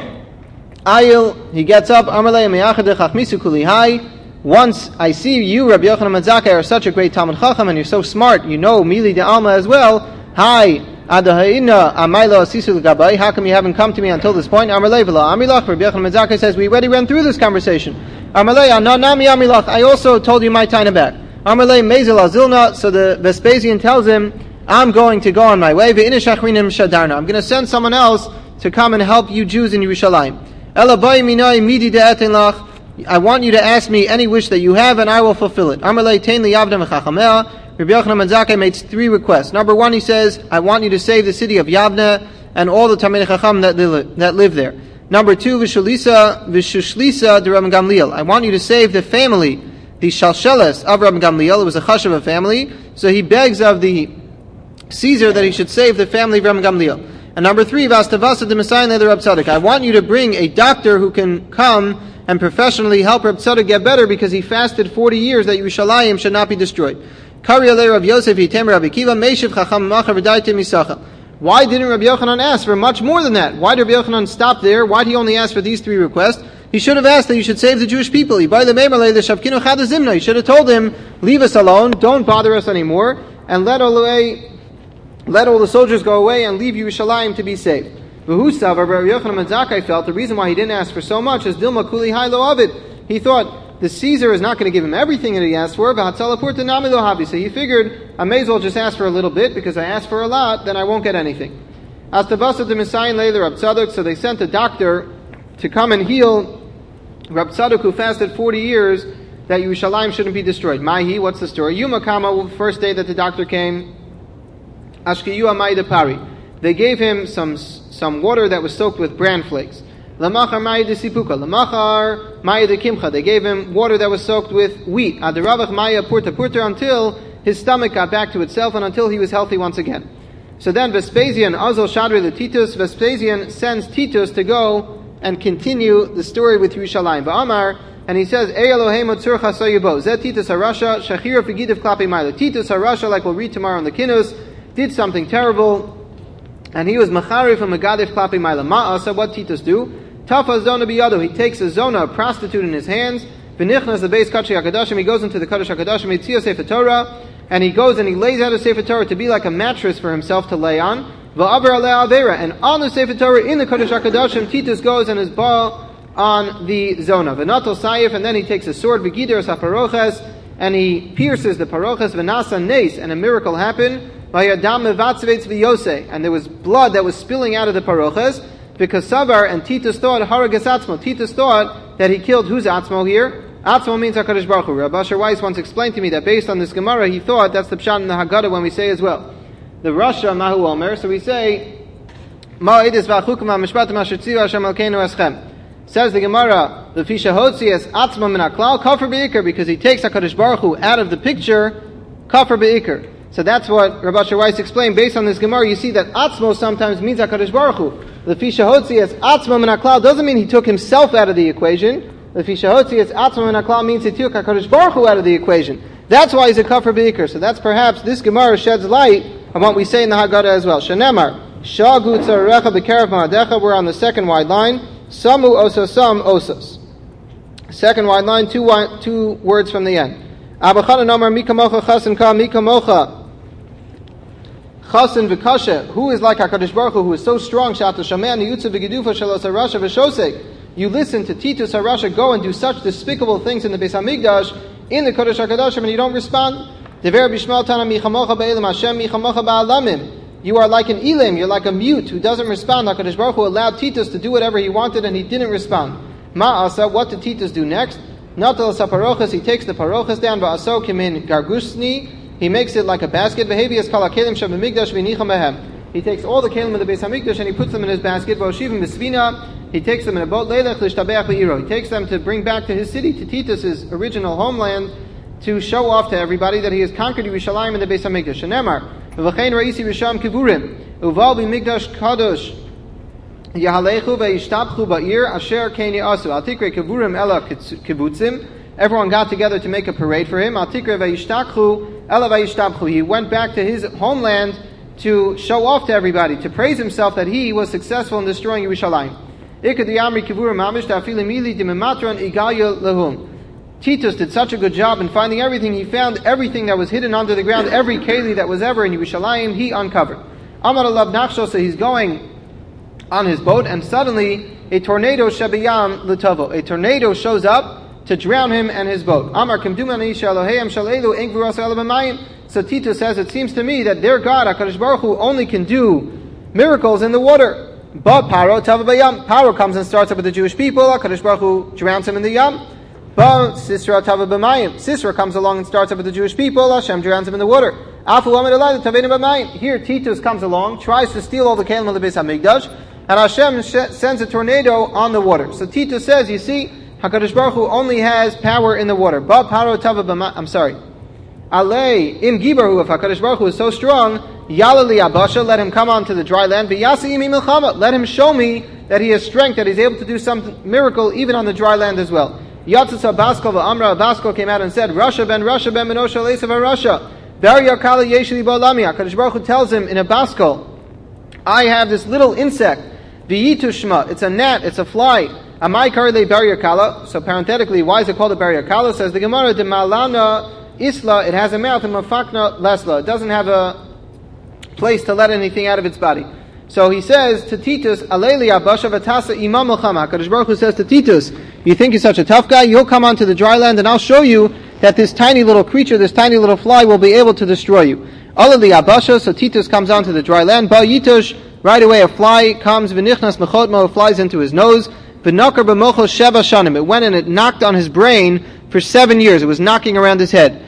Ayil, he gets up. Amalei Meyachadech Achmisu Kulihai. Once I see you, Rabbi Yochanan ben Zakkai, are such a great Talmud Chacham, and you're so smart, you know Mili de Alma as well. Hi, Adahaina Amaylo Asisu Gabai. How come you haven't come to me until this point? Amalei V'la Amilach. Rabbi Yochanan ben Zakkai says, we already went through this conversation. Amalei Ananami Amilach. I also told you my time back. Amalei Mezel Azilna. So the Vespasian tells him, I'm going to go on my way. Ve'inish Achrinim Shadarna. I'm going to send someone else to come and help you Jews in Yerushalayim. Elabai Minai Midi de Etenlach. I want you to ask me any wish that you have, and I will fulfill it. Amalei Tain li Yavna Mechachamea. Rabbi Yochanan ben Zakkai makes three requests. Number one, he says, I want you to save the city of Yavna and all the Talmidei Chacham that live, that live there. Number two, V'shulisa V'shushlisa de Rabbi Gamliel. I want you to save the family, the Shalsheles of Rabbi Gamliel. It was a Chashuva family, so he begs of the Caesar that he should save the family of Rabbi Gamliel. And number three, Vastavasa de Messiah the Rab Tzadok. I want you to bring a doctor who can come and professionally help Rab Tzadok get better because he fasted forty years that Yerushalayim should not be destroyed. Kari alei Rav Yosef yitem Rabbi Kiva meishiv chacham machar v'daitim misacha. Why didn't Rabbi Yochanan ask for much more than that? Why did Rabbi Yochanan stop there? Why did he only ask for these three requests? He should have asked that you should save the Jewish people. He should have told him, leave us alone, don't bother us anymore, and let all, away, let all the soldiers go away and leave Yerushalayim to be saved. V'husav, Rabbi Yochanan ben Zakkai felt the reason why he didn't ask for so much is Dilma Kuli Hai Lo Avid. He thought the Caesar is not going to give him everything that he asked for, so he figured, I may as well just ask for a little bit, because I asked for a lot, then I won't get anything. As the Vasa de Messiah later Rab Tzadok, so they sent a doctor to come and heal Rab Tzadok, who fasted forty years, that Yerushalayim shouldn't be destroyed. Mahi, what's the story? Yuma Kama, first day that the doctor came, Ashkiyu Amai de Pari. They gave him some some water that was soaked with bran flakes. Lamachar Maya de Sipuka. Lamachar Maya de Kimcha. They gave him water that was soaked with wheat. Adaravach Maya Purta Purta, until his stomach got back to itself and until he was healthy once again. So then Vespasian, Azal Shadri the Titus, Vespasian sends Titus to go and continue the story with Yerushalayim. Va'amar, and he says, Ey Elohim Otzur Chasoyebo. Zet Titus HaRasha, Shachira Figidiv Klapi Maila. Titus HaRasha, like we'll read tomorrow in the Kinus, did something terrible, and he was Machari from Megadif Klapi Maila. Ma'asa, what Titus do? Tafa Zona Biyado, he takes a Zona, a prostitute, in his hands. V'nichnas the base Kachi HaKadoshim, he goes into the Kadosh HaKadoshim, Yitzia Sefer Torah, and he goes and he lays out a Sefer Torah to be like a mattress for himself to lay on. V'aver alei avera, and on the Sefer Torah in the Kadosh HaKadoshim, Titus goes and is ba on the Zona. V'natal Sayif, and then he takes a sword, V'gider Saparoches, and he pierces the Paroches, V'nasa Nes, and a miracle happened. V'yadam mevatzvetz v'yosei, and there was blood that was spilling out of the Paroches, because Savar and Titus thought, Haragas Atzmo, Titus thought that he killed, who's Atzmo here? Atzmo means HaKadosh Baruch Hu. Rabbi Asher Weiss once explained to me that based on this Gemara, he thought that's the Pshat in the Haggadah when we say as well. The Rasha Mahu Omer, so we say, Ma'idis v'achukum ha'mishpatim asher tzivu Hashem Elkeinu eschem. Says the Gemara, the Fisha Hotzi es Atzmo min haklal, kafir be'ikr, because he takes HaKadosh Baruch Hu out of the picture, kafir be'ikr. So that's what Rabbi Asher Weiss explained. Based on this Gemara, you see that Atzmo sometimes means HaKadosh Baruch Hu. The Fisha Hotzi es Atzmo min haklal doesn't mean he took himself out of the equation. The Fisha Hotzi es Atzmo min haklal means he took HaKadosh Baruch Hu out of the equation. That's why he's a kafir be'ikr. So that's perhaps this Gemara sheds light on what we say in the Haggadah as well. Shenemar, Shagu tzarecha b'kerev ma'adecha, we're on the second wide line. Samu ososam osos. Second wide line, two, wide, two words from the end. Abachana nomar mikamocha chasen ka mikamocha. Chasen v'kashe, who is like HaKadosh Baruch Hu, who is so strong, Shata Shaman, Yutza v'gedufa shalos harasha v'shosek. You listen to Titus HaRasha go and do such despicable things in the Beis HaMikdash, in the Kodesh HaKadoshim, and you don't respond. Dever b'shmal tana michamocha be'elim Hashem michamocha ba'alamim. You are like an elim, you're like a mute who doesn't respond. HaKadosh Baruch Hu allowed Titus to do whatever he wanted and he didn't respond. Ma'asa, what did Titus do next? Natal saparochas, he takes the parochas down, va'aso kimin gargusni, he makes it like a basket. V'hevias kala kelim shabamigdash v'nicha mehem. He takes all the kelim of the Beis HaMikdash and he puts them in his basket. V'oshivim b'svina, he takes them in a boat. Leilech l'shtabeach b'iro. He takes them to bring back to his city, to Titus's original homeland, to show off to everybody that he has conquered Yerushalayim in the Beis HaMikdash. Shenemar, v'chein ra'isi risham kivurim, uval b'mikdash kadosh, yahalechu ve'yishtabchu ba'ir, asher keini asu. Al tikre kivurim ela kibutzim. Everyone got together to make a parade for him. Al tikre ve'yishtakchu ela ve'yishtabchu. He went back to his homeland to show off to everybody, to praise himself that he was successful in destroying Yerushalayim. Titus did such a good job in finding everything. He found everything that was hidden under the ground, every keli that was ever in Yerushalayim, he uncovered. Amar alav nachsho, so he's going on his boat, and suddenly a tornado shebiyam l'tavo, a tornado shows up to drown him and his boat. Amar kimdumani shaloheim shalelu ein gvuras elabamayim. So Titus says, it seems to me that their God, HaKadosh Baruch Hu, only can do miracles in the water. But Paro tava bayam, Paro comes and starts up with the Jewish people. HaKadosh Baruch Hu drowns him in the yam. But Sisra tava b'mayim, Sisra comes along and starts up with the Jewish people. Hashem drowns him in the water. Afu amid alay taveinu b'mayim. Here Titus comes along, tries to steal all the kelim of the Beis HaMikdash, and Hashem sh- sends a tornado on the water. So Titus says, you see, HaKadosh Baruch Hu only has power in the water. But Paro tava b'mayim, I'm sorry. Alei im gibaru, if HaKadosh Baruch Hu is so strong, Yalali abasha, let him come onto the dry land. V'yasi imi milchama, let him show me that he has strength, that he's able to do some miracle even on the dry land as well. Yatzis Abaskal v'amra, Abaskal came out and said, Rasha ben Rasha ben Menosha le'esav Rasha, Bar yakala yeshli ba'olami. HaKadosh Baruch Hu tells him in Abaskal, I have this little insect, v'yitu shma, it's a gnat, it's a fly. Amai karle bar yakala. So parenthetically, why is it called a bar yakala? Says the Gemara, de malana Isla, it has a mouth, and mafakna lesla. It doesn't have a place to let anything out of its body. So he says to Titus, Aleli abasha vatasa imam milchama. HaKadosh Baruch Hu says to Titus, you think you're such a tough guy? You'll come onto the dry land, and I'll show you that this tiny little creature, this tiny little fly, will be able to destroy you. Aleli abasha, so Titus comes onto the dry land. Ba yitush, right away a fly comes, v'nichnas mechotmo, it flies into his nose. V'nakar b'mocho sheva shanim, it went and it knocked on his brain for seven years. It was knocking around his head.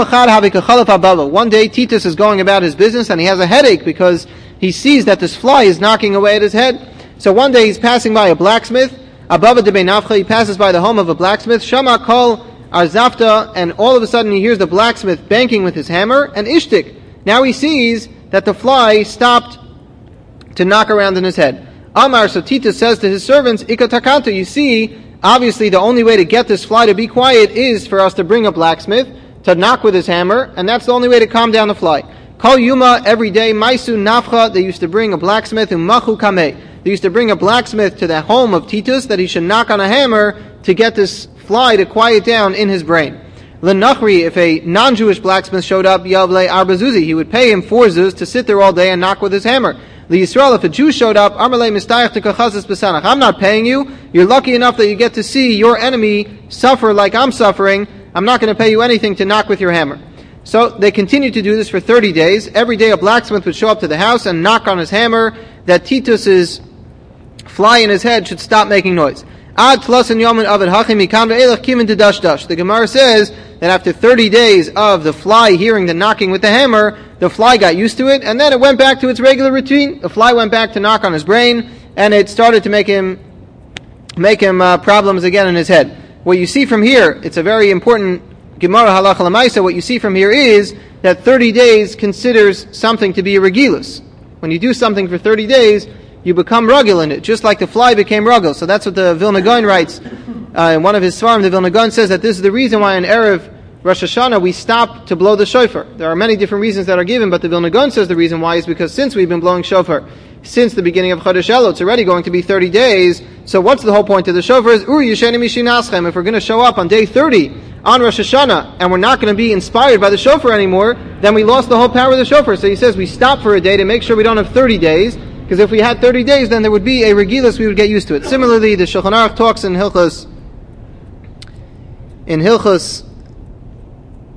One day Titus is going about his business and he has a headache because he sees that this fly is knocking away at his head. So one day he's passing by a blacksmith. He passes by the home of a blacksmith. Shama kol arzafta, and all of a sudden he hears the blacksmith banking with his hammer and ishtik. Now he sees that the fly stopped to knock around in his head. Amar, so Titus says to his servants, Ikatakanto, you see, obviously the only way to get this fly to be quiet is for us to bring a blacksmith to knock with his hammer, and that's the only way to calm down the fly. Kol Yuma, every day, Maisu Nafcha, they used to bring a blacksmith, Umachu Kameh. They used to bring a blacksmith to the home of Titus that he should knock on a hammer to get this fly to quiet down in his brain. L'nachri, if a non-Jewish blacksmith showed up, Yavle Arbazuzi, he would pay him four zuz to sit there all day and knock with his hammer. L'Yisrael, if a Jew showed up, Amarle Mistayach Tekachazis Besanach, I'm not paying you, you're lucky enough that you get to see your enemy suffer like I'm suffering, I'm not going to pay you anything to knock with your hammer. So they continued to do this for thirty days. Every day a blacksmith would show up to the house and knock on his hammer that Titus's fly in his head should stop making noise. The Gemara says that after thirty days of the fly hearing the knocking with the hammer, the fly got used to it, and then it went back to its regular routine. The fly went back to knock on his brain, and it started to make him make him uh, problems again in his head. What you see from here, it's a very important Gemara halacha l'maisa. What you see from here is that thirty days considers something to be a regilus. When you do something for thirty days, you become rugil in it, just like the fly became rugil. So that's what the Vilna Gaon writes uh, in one of his svarim. The Vilna Gaon says that this is the reason why in Erev Rosh Hashanah we stop to blow the shofar. There are many different reasons that are given, but the Vilna Gaon says the reason why is because since we've been blowing shofar since the beginning of Chodesh Elul, it's already going to be thirty days. So what's the whole point of the shofar? Is Uri Yisheni Mishinaschem. If we're going to show up on day thirty on Rosh Hashanah and we're not going to be inspired by the shofar anymore, then we lost the whole power of the shofar. So he says we stop for a day to make sure we don't have thirty days, because if we had thirty days, then there would be a regilus, we would get used to it. Similarly, the Shulchan Aruch talks in Hilchos in Hilchos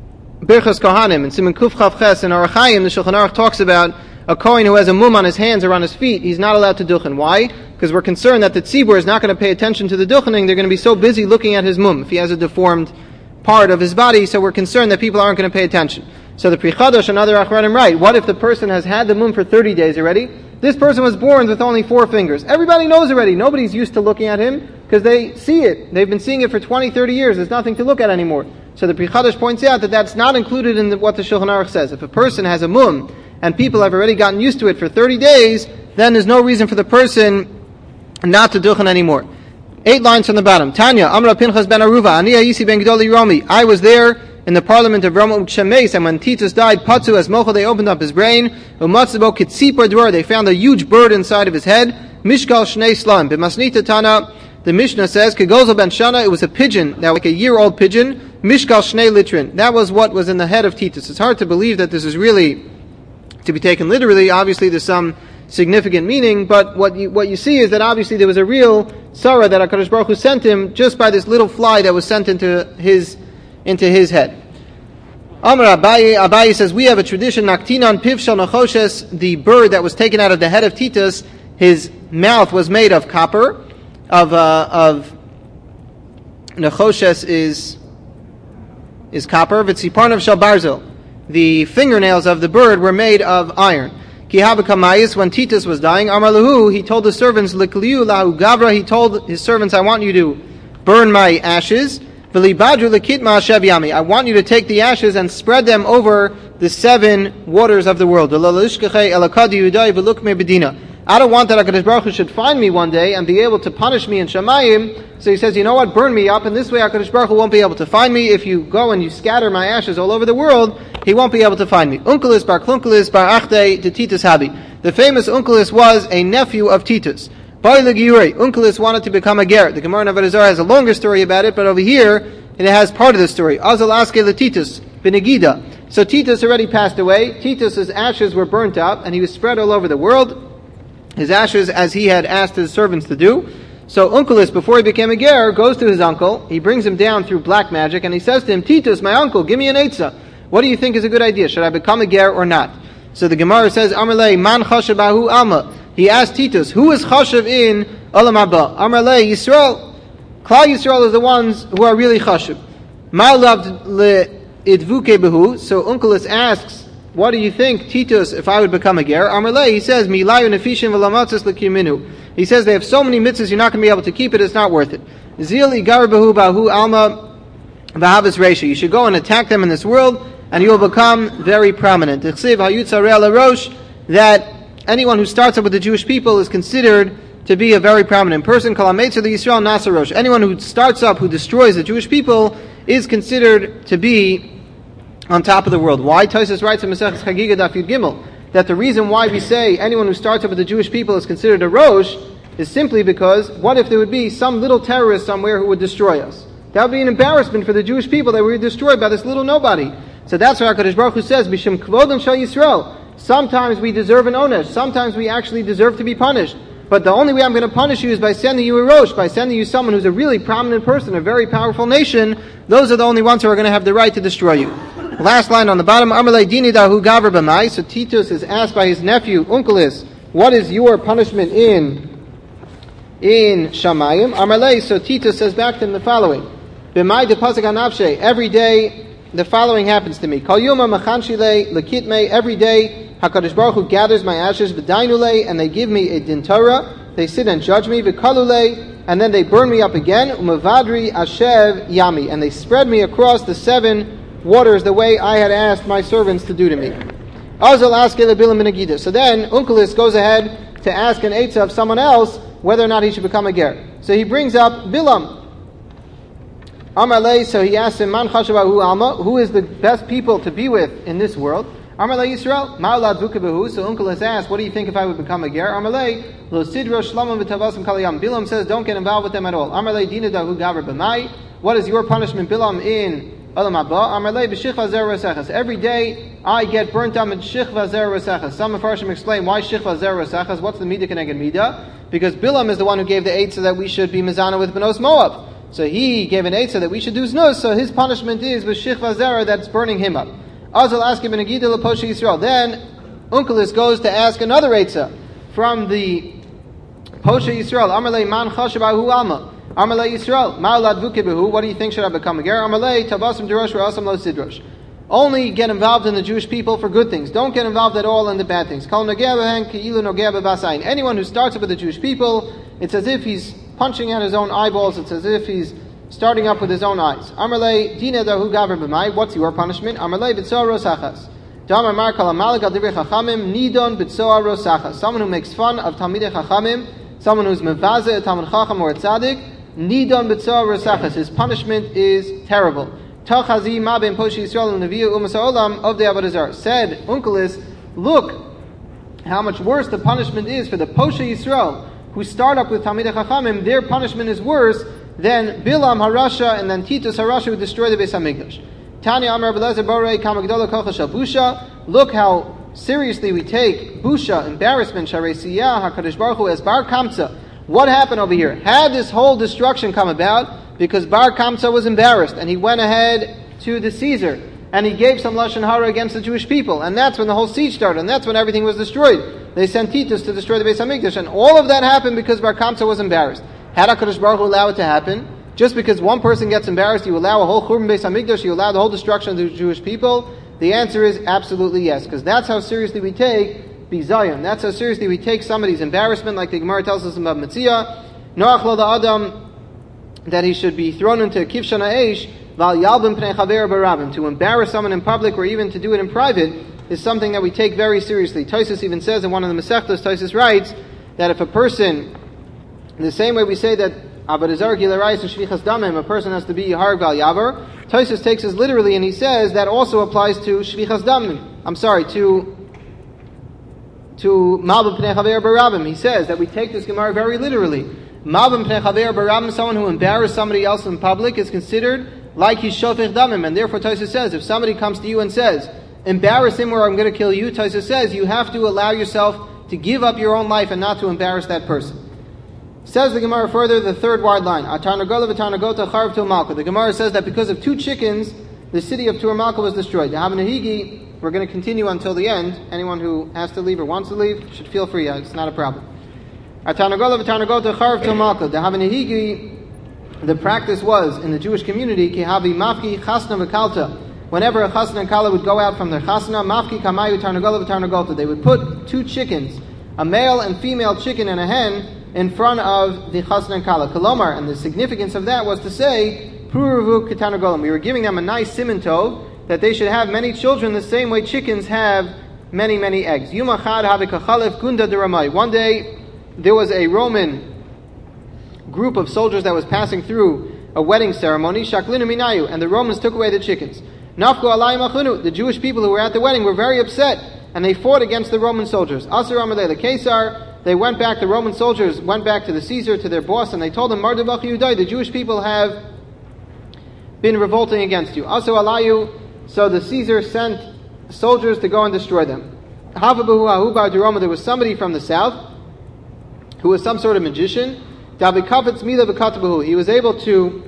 Birchas Kohanim, and Siman Kuf Chav Ches, and Orach Chaim, the Shulchan Aruch talks about a Kohen who has a mum on his hands or on his feet, he's not allowed to duchen. Why? Because we're concerned that the tzibur is not going to pay attention to the duchening. They're going to be so busy looking at his mum if he has a deformed part of his body, so we're concerned that people aren't going to pay attention. So the Pri Chadash and other Achronim write, what if the person has had the mum for thirty days already? This person was born with only four fingers. Everybody knows already. Nobody's used to looking at him because they see it. They've been seeing it for twenty, thirty years. There's nothing to look at anymore. So the Pri Chadash points out that that's not included in the, what the Shulchan Aruch says. If a person has a mum and people have already gotten used to it for thirty days, then there's no reason for the person not to duchen anymore. Eight lines from the bottom. Tanya, Amra Pinchas ben Aruva, Ani Ayisi ben Gedoli Romi. I was there in the parliament of Roma Ukshemes, and when Titus died, Patsu as Mocha, they opened up his brain. Umatzabo Kitzipar Dwar, they found a huge bird inside of his head. Mishkal Shnei Slam. B'masnita Tana, the Mishnah says, Kegozel ben Shana, it was a pigeon, that like a year-old pigeon. Mishkal Shnei Litrin. That was what was in the head of Titus. It's hard to believe that this is really to be taken literally. Obviously, there's some significant meaning, but what you what you see is that obviously there was a real sorrow that HaKadosh Baruch Hu sent him just by this little fly that was sent into his into his head. Amar Abaye, Abaye says, we have a tradition, Naktinan Piv Shel Nechoshes, the bird that was taken out of the head of Titus, his mouth was made of copper, of uh, of Nechoshes is is copper, Vitziparnav Shel Barzel. The fingernails of the bird were made of iron. Kihabakamayis, when Titus was dying, Amar Lahu, he told the servants, Likliu Lahu Gavra, he told his servants, I want you to burn my ashes. V'libadru lekitma ashev yami, I want you to take the ashes and spread them over the seven waters of the world. I don't want that HaKadosh Baruch Hu should find me one day and be able to punish me in Shamayim. So he says, you know what, burn me up, and this way HaKadosh Baruch Hu won't be able to find me. If you go and you scatter my ashes all over the world, he won't be able to find me. Unkelis bar Klunkelis bar Achte to Titus Habi. The famous Unkelis was a nephew of Titus. Unkelis wanted to become a ger. The Gemara in Avodah Zarah has a longer story about it, but over here it has part of the story. Azal aske Titus benegida. So Titus already passed away. Titus's ashes were burnt up, and he was spread all over the world. His ashes, as he had asked his servants to do. So Unkelis, before he became a ger, goes to his uncle. He brings him down through black magic, and he says to him, Titus, my uncle, give me an eitzah. What do you think is a good idea? Should I become a ger or not? So the Gemara says, Amarle, man chashabahu alma. He asked Titus, who is chashav in Olam Haba? Amarle, Yisrael. Klal Yisrael is the ones who are really chashav. Ma loved le idvuke behu. So Unkelis asks, what do you think, Titus, if I would become a ger? Amarle, he says, Milayu nefishim v'lamatzis lekiminu. He says, they have so many mitzvahs, you're not going to be able to keep it, it's not worth it. Zil igar behu bahu alma v'havas reisha. You should go and attack them in this world, and you will become very prominent. That anyone who starts up with the Jewish people is considered to be a very prominent person. Anyone who starts up, who destroys the Jewish people, is considered to be on top of the world. Why? Tosfos writes in Maseches Chagiga Daf Yud Gimel that the reason why we say anyone who starts up with the Jewish people is considered a rosh is simply because what if there would be some little terrorist somewhere who would destroy us? That would be an embarrassment for the Jewish people that we were destroyed by this little nobody. So that's why HaKadosh Baruch Hu says, B'shem kvodem shel Yisrael. Sometimes we deserve an onesh. Sometimes we actually deserve to be punished. But the only way I'm going to punish you is by sending you a rosh, by sending you someone who's a really prominent person, a very powerful nation. Those are the only ones who are going to have the right to destroy you. Last line on the bottom, Amalei dini dahu gaver b'mai. So Titus is asked by his nephew, Unkelis, what is your punishment in in Shamayim? Amalei, so Titus says back to him the following. B'mai de pasuk anavshe, every day the following happens to me. Kol yoma machanshile lekitme, every day HaKadosh Baruch Hu gathers my ashes, v'dainule, and they give me a din Torah. They sit and judge me, v'kalule, and then they burn me up again, umavadri ashev yami, and they spread me across the seven waters the way I had asked my servants to do to me. Azal aske lebilam benegida. So then Unkelis goes ahead to ask an eitzah of someone else whether or not he should become a ger. So he brings up Bilam. Amalei, so he asks him, Man chashabahu alma, who is the best people to be with in this world? Amalei Yisrael, Ma'alad vukabahu. So Unkelis asks, what do you think if I would become a ger? Amalei, Lo sidra shlamam v'tavasim kaliyam. Bilam says, don't get involved with them at all. Amalei dina dahu gaver b'mai. What is your punishment, Bilam, in Olam Haba? Amalei b'shichva zer rasechas. Every day I get burnt up in shichva zer rasechas. Some of Farshim explain why shichva zer rasechas. What's the midah keneged midah? Because Bilam is the one who gave the eight so that we should be mizana with Benos Moab. So he gave an eitzah that we should do znus, so his punishment is with shichva zera that's burning him up. Azal ask ibn Agida l'poshe Yisrael. Then Unkelis goes to ask another eitzah from the Poshe Yisrael. Amalei man chashabahu alma. Amalei Yisrael. Ma'alad vukibahu. What do you think should I become a ger? Amalei tabasim derosh v'asam lo sidrosh. Only get involved in the Jewish people for good things. Don't get involved at all in the bad things. Kol nogea b'hen ki'ilu nogea b'vasayin. Anyone who starts up with the Jewish people, it's as if he's punching at his own eyeballs. It's as if he's starting up with his own eyes. Amalei dina dahu gaver b'mai. What's your punishment? Amalei b'tzoar rosachas. Damar mar kal amalik al divrei chachamim nidon b'tzoar rosachas. Someone who makes fun of talmidei chachamim, someone who's mevazeh a talmid chacham or a tzaddik, nidon b'tzoar rosachas. His punishment is terrible. Tachazi ma ben Poshe Yisrael and Nevi'ah umas ha'olam of the Avodah Zarah. Said Unkelis, look how much worse the punishment is for the Poshe Yisrael who start up with Talmidei Chachamim. Their punishment is worse than Bilam Harasha and then Titus Harasha who destroyed the Beis Hamikdash. Tanya Amar Belezer Borei Kama Gdola Kocha Shel Busha. Look how seriously we take busha, embarrassment. Sharei Siyah Hakadosh Baruch Hu as Bar Kamsa. What happened over here? Had this whole destruction come about because Bar Kamsa was embarrassed and he went ahead to the Caesar and he gave some Lashon Hara against the Jewish people, and that's when the whole siege started, and that's when everything was destroyed. They sent Titus to destroy the Beis Hamikdash, and all of that happened because Bar Kamsa was embarrassed. Had HaKadosh Baruch Hu allow it to happen? Just because one person gets embarrassed, you allow a whole Churban Beis Hamikdash, you allow the whole destruction of the Jewish people? The answer is absolutely yes, because that's how seriously we take Bizayon. That's how seriously we take somebody's embarrassment, like the Gemara tells us in Bab Metzia. Noach lo Adam, that he should be thrown into a kivshan ha'esh, val yalbim pnei chaver barabim. To embarrass someone in public or even to do it in private is something that we take very seriously. Tosfos even says in one of the Masechtos, Tosfos writes that if a person, in the same way we say that Avodah Zarah Gilarayis and Shvichas Damim, a person has to be Harg val yavar, Tosfos takes this literally and he says that also applies to Shvichas Damim. I'm sorry, to to Malbim pnei chaver barabim. He says that we take this Gemara very literally. Malbim pnei chaver barabim, someone who embarrassed somebody else in public is considered like he's shofech damim, and therefore Tosfos says, if somebody comes to you and says, embarrass him or I'm going to kill you, Tosfos says, you have to allow yourself to give up your own life and not to embarrass that person. Says the Gemara further, the third wide line, Atarnagola v'tarnagota charv Tur Malka. The Gemara says that because of two chickens, the city of Tur Malka was destroyed. The Havanahigi, we're going to continue until the end. Anyone who has to leave or wants to leave should feel free, it's not a problem. Atarnagola v'tarnagota charv Tur Malka. The Havanahigi, the practice was in the Jewish community, kihavi mafki chasna v'kalta. Whenever a chasna and kala would go out from their chasna, mafki kamayu tarnagola v'tarnagolta, they would put two chickens, a male and female chicken and a hen, in front of the chasna and kala. Kolomar, and the significance of that was to say, pruruvu k'tarnagolim. We were giving them a nice siman tov, that they should have many children the same way chickens have many, many eggs. Yom achad have kachalef gunda deramai. One day, there was a Roman group of soldiers that was passing through a wedding ceremony, shaklinu minayu, and the Romans took away the chickens. Nafku alayim achunu, the Jewish people who were at the wedding were very upset, and they fought against the Roman soldiers. Asur amalei the Caesar, they went back, the Roman soldiers went back to the Caesar, to their boss, and they told him, Mardavach Yudai, the Jewish people have been revolting against you. Asur alayu, so the Caesar sent soldiers to go and destroy them. Havabahu ahubar duroma, there was somebody from the south, who was some sort of magician. He was able to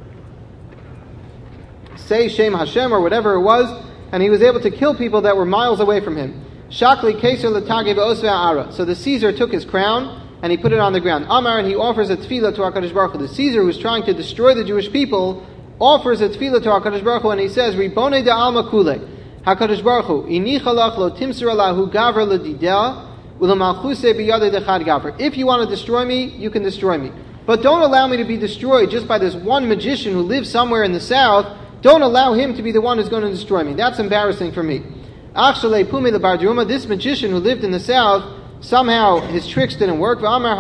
say Shem Hashem or whatever it was, and he was able to kill people that were miles away from him. Shakli Keser l'tagei v'osvei ara. So the Caesar took his crown and he put it on the ground. Amar, and he offers a tefillah to HaKadosh Baruch Hu. The Caesar who was trying to destroy the Jewish people offers a tefillah to HaKadosh Baruch Hu, and he says, Ribonei da'alma kulei, HaKadosh Baruch Hu, inicha lach lo timsur alahu gavra l'dideh, if you want to destroy me, you can destroy me. But don't allow me to be destroyed just by this one magician who lives somewhere in the south. Don't allow him to be the one who's going to destroy me. That's embarrassing for me. This magician who lived in the south, somehow his tricks didn't work.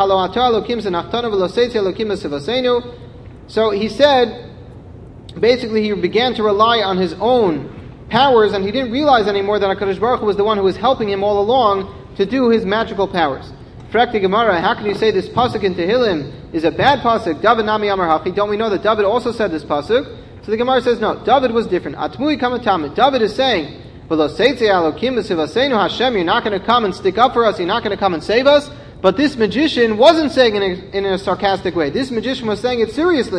So he said, basically he began to rely on his own powers, and he didn't realize anymore that HaKadosh Baruch Hu was the one who was helping him all along to do his magical powers. Frekti Gemara, how can you say this pasuk in Tehillim is a bad pasuk? David nami amar hachi. Don't we know that David also said this pasuk? So the Gemara says no. David was different. Atmui kamatamid. David is saying, Hashem, you're not going to come and stick up for us. You're not going to come and save us. But this magician wasn't saying it in a, in a sarcastic way. This magician was saying it seriously.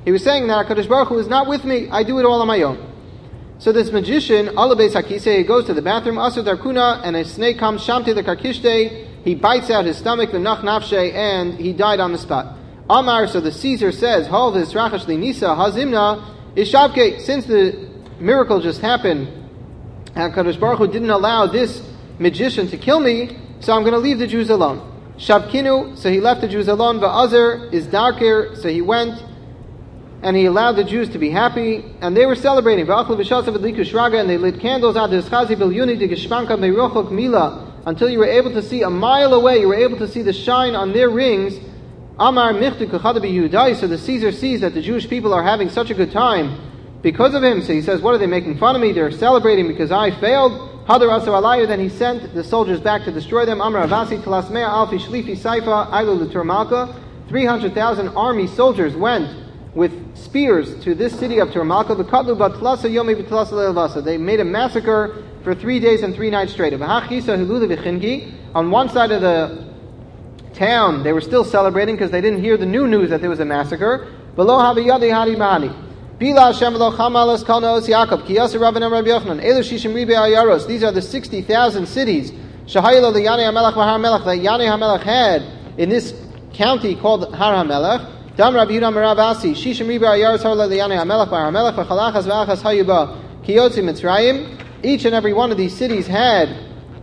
He was saying that HaKadosh Baruch Hu is not with me. I do it all on my own. So this magician, Alabes Hakise, he goes to the bathroom, Asur Darkuna, and a snake comes, Shamte the Karkishte, he bites out his stomach, the Nach Nafshe, and he died on the spot. Amar, so the Caesar says, Hov Israchash Nisa Hazimna Ishavke, since the miracle just happened, and HaKadosh Baruch Hu didn't allow this magician to kill me, so I'm going to leave the Jews alone. Shavkinu, so he left the Jews alone. Va'azar is darker, so he went and he allowed the Jews to be happy, and they were celebrating. Va'achlu v'shasav adliku shraga, and they lit candles out. Deschazi bilyuni de geshpanka meirochok mila, until you were able to see a mile away. You were able to see the shine on their rings. Amar michtu kachada b'Yehudai. So the Caesar sees that the Jewish people are having such a good time because of him. So he says, "What are they making fun of me? They're celebrating because I failed." Hadar Asar Alayu, then he sent the soldiers back to destroy them. Amar Avasi Talasmea Alfi Shlifi Saifa Ailu L'Turmalka. Three hundred thousand army soldiers went with spears to this city of Turmalka. V'katlu Batlasa Yomi V'tlasa Le'elvasa. They made a massacre for three days and three nights straight. V'hachisa Hilula V'chingi. On one side of the town, they were still celebrating because they didn't hear the new news that there was a massacre. Below Haviyadi Hadi Mahani. Bila Hashem v'lo chamalas kol noos Yaakov ki yasser Rabbanan Rabbi Yochanan elu shishim ribe ayaros. These are the sixty thousand cities shahaylo leYanei HaMelech v'Har HaMelech that Yanei HaMelech had in this county called Har HaMelech. Dam Rabbi Yehuda Merav Asi shishim ribe ayaros har leYanei HaMelech v'Har HaMelech v'chalachas v'achas hayuba ki yotzi Mitzrayim. Each and every one of these cities had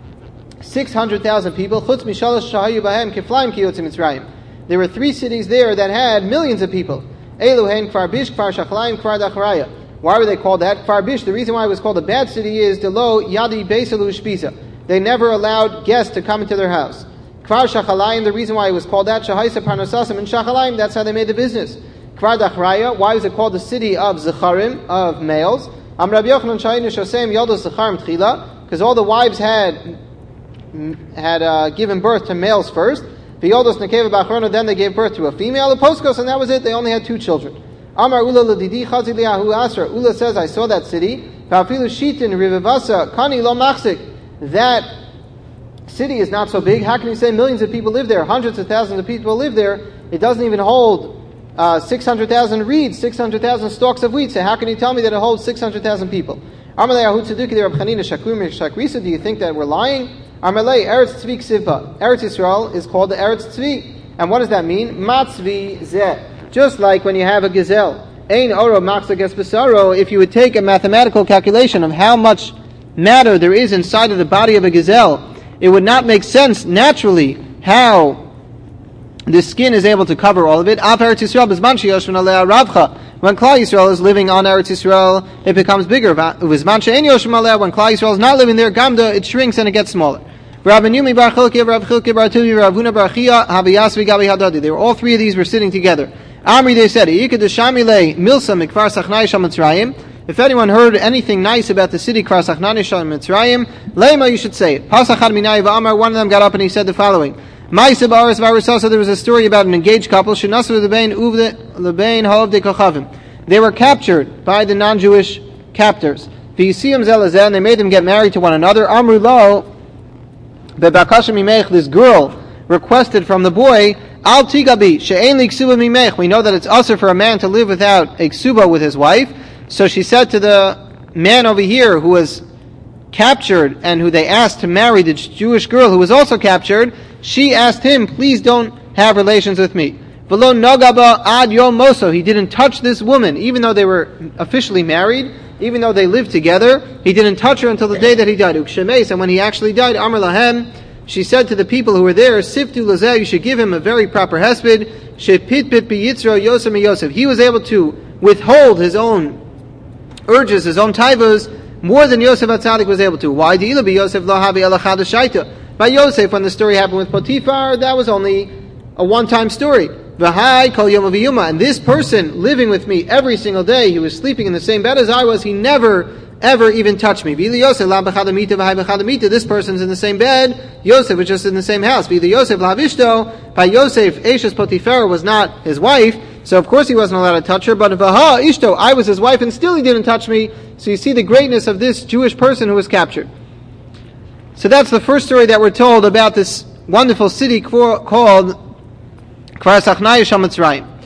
six hundred thousand people. Chutz mishalosh shahayu bahem kiflaim ki yotzi Mitzrayim. There were three cities there that had millions of people. Eluhen, Kfar Bish, Kfar Shachlayim, Kfar Dacharaya. Why were they called that? Kfar Bish, the reason why it was called a bad city is Delo Yadi Beisalu Shpisa. They never allowed guests to come into their house. Kfar Shachalayim, the reason why it was called that, Shahaisa Parnasasim and Shachalayim, that's how they made the business. Kfar Dacharaya, why was it called the city of Zecharim, of males? Am Rabbi Yochanan Shayinu Shosem Yodos Zecharim Tchila, because all the wives had had uh, given birth to males first. V'yodos nekeva b'achrona, then they gave birth to a female, a poskos, and that was it. They only had two children. Amar Ula l'didi chazi li'ahu asra. Ula says, I saw that city. V'afilu shitin rivivasa kani lo machzik. That city is not so big. How can you say millions of people live there? Hundreds of thousands of people live there. It doesn't even hold uh, six hundred thousand reeds, six hundred thousand stalks of wheat. So how can you tell me that it holds six hundred thousand people? Amar le'ahu tzeduki de Reb Chanina shakur shakrisa. Do you think that we're lying? Amalei Eretz Tzvi Ksivba. Eretz Yisrael is called the Eretz Tzvi. And what does that mean? Matzvi Zeh. Just like when you have a gazelle. Ein oro maksa ges besaro. If you would take a mathematical calculation of how much matter there is inside of the body of a gazelle, it would not make sense naturally how the skin is able to cover all of it. Af Eretz Yisrael b'zman sheyoshvin alei Ravcha. When Klal Yisrael is living on Eretz Yisrael, it becomes bigger. B'zman she'en yoshvin alei. When Klal Yisrael is not living there, Gamda, it shrinks and it gets smaller. They were all three of these were sitting together. Amri, they said, if anyone heard anything nice about the city Kfar Sachnai Sham Mitzrayim, Lema, you should say it. One of them got up and he said the following. There was a story about an engaged couple. They were captured by the non-Jewish captors. And they made them get married to one another. Amru lo, this girl requested from the boy, Al tigabi she'ein li ksuba mimech. We know that it's usher for a man to live without a ksuba with his wife. So she said to the man over here who was captured and who they asked to marry the Jewish girl who was also captured, she asked him, please don't have relations with me. V'lo nogaba ad yom moso. He didn't touch this woman, even though they were officially married. Even though they lived together, he didn't touch her until the day that he died. And when he actually died, Amar Lahem, she said to the people who were there, Siftu Lazeh, you should give him a very proper hesped. Shepit pit biyitzro Yosef Yosef. He was able to withhold his own urges, his own taivas, more than Yosef HaTzadik was able to. Why? Yosef lo havi elachad shaita. By Yosef, when the story happened with Potiphar, that was only a one-time story. V'hai kol yom v'yuma, and this person living with me every single day, he was sleeping in the same bed as I was, he never, ever even touched me. V'ili Yosef la b'chadamita v'hai b'chadamita, this person's in the same bed, Yosef was just in the same house. V'ili Yosef la vishto, by Yosef, Eshes Potiphar was not his wife, so of course he wasn't allowed to touch her, but v'ha ishto, I was his wife, and still he didn't touch me, so you see the greatness of this Jewish person who was captured. So that's the first story that we're told about this wonderful city called Kfar Sachnai Sham Mitzrayim.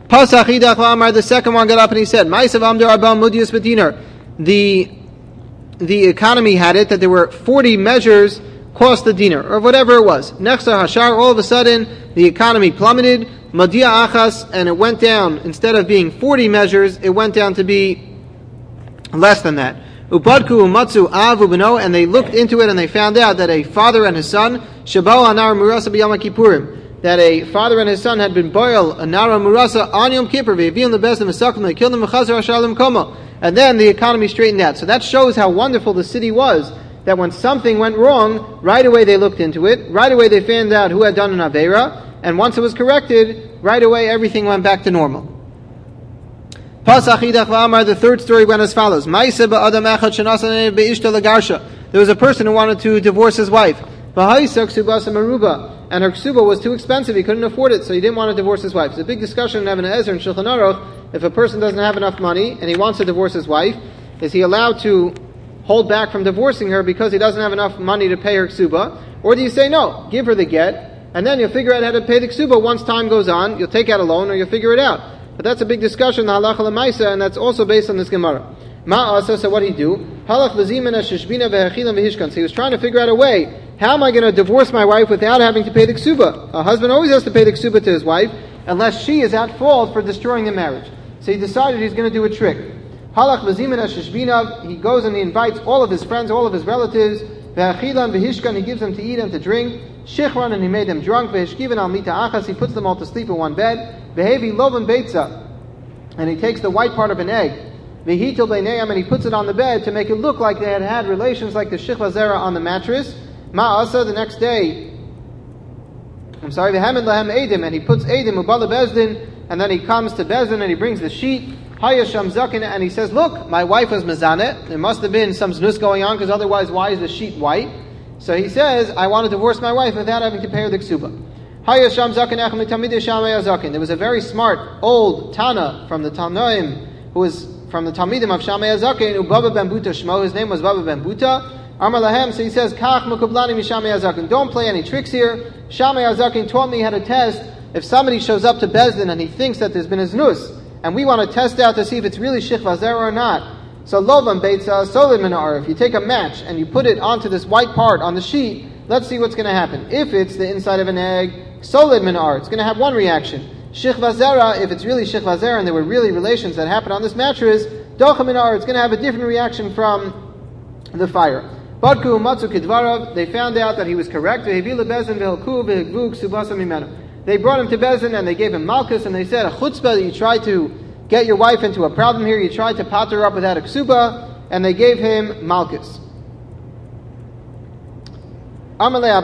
Pasach Idach V'amar, the second one got up and he said, Ma'asav Amder Arba Mudius B'dinar. The the economy had it that there were forty measures cost the dinar, or whatever it was. Nechsar Hashar, all of a sudden, the economy plummeted. Madia Achas, and it went down, instead of being forty measures, it went down to be less than that. Upadku Umatsu Avu Beno, and they looked into it and they found out that a father and his son, Shabao Anar Murasa B'Yom Kippurim, that a father and his son had been boiled Anara Murasa on Yom Kippur, Ve'aviim Lebezdim V'Sakim, they killed them V'Chazar Hashalim Komo, and then the economy straightened out. So that shows how wonderful the city was, that when something went wrong, right away they looked into it, right away they found out who had done an Aveira, and once it was corrected, right away everything went back to normal. Pasach Idach V'amar, the third story went as follows. There was a person who wanted to divorce his wife. And her ksuba was too expensive, he couldn't afford it, so he didn't want to divorce his wife. It's a big discussion in Ibn Ezra and Shulchan Aruch. If a person doesn't have enough money and he wants to divorce his wife, is he allowed to hold back from divorcing her because he doesn't have enough money to pay her ksuba? Or do you say no, give her the get, and then you'll figure out how to pay the ksuba once time goes on, you'll take out a loan or you'll figure it out. But that's a big discussion, the halacha l'maisa, and that's also based on this Gemara. Ma'asa, so what did he do? Halach l'zimena sheshbina ve'achilam ve'hishkan. So he was trying to figure out a way, how am I going to divorce my wife without having to pay the ksuba? A husband always has to pay the ksuba to his wife, unless she is at fault for destroying the marriage. So he decided he's going to do a trick. Halach l'zimena sheshbina, he goes and he invites all of his friends, all of his relatives, ve'achilam ve'hishkan, he gives them to eat and to drink, shichran, and he made them drunk, ve'hishkivan al mita achas, he puts them all to sleep in one bed, ve'hevi lovan beitza, and he takes the white part of an egg, ve'hitil beinayam, and he puts it on the bed to make it look like they had had relations like the shichva zera on the mattress. Ma'asa, the next day, I'm sorry, ve'hemed lahem edim, and he puts edim ubala bezdin, and then he comes to bezdin and he brings the sheet, hayasham zakin, and he says, look, my wife was mezaneh, there must have been some znus going on, because otherwise why is the sheet white? So he says, I want to divorce my wife without having to pay her the ksuba. There was a very smart old Tana from the Tanoim, who was from the Talmidim of Shammai Azaken, Ubaba ben Buta Shmo, his name was Baba ben Buta. Amar Lahem, so he says, Kach mukublani mi Shammai Azaken. Don't play any tricks here. Shammai Azaken taught me how to test if somebody shows up to Bezdin and he thinks that there's been a znus, and we want to test out to see if it's really shichva zera or not. So lovam beitza solid minar. If you take a match and you put it onto this white part on the sheet, let's see what's going to happen. If it's the inside of an egg, solid minar, it's going to have one reaction. Shichva zera, if it's really shichva zera and there were really relations that happened on this mattress, docha minar, it's going to have a different reaction from the fire. Badku matzu kidvarav, they found out that he was correct. They brought him to Bezin and they gave him malchus, and they said, a chutzpah, you tried to get your wife into a problem here, you tried to pat her up without a ksuba, and they gave him malchus. So you have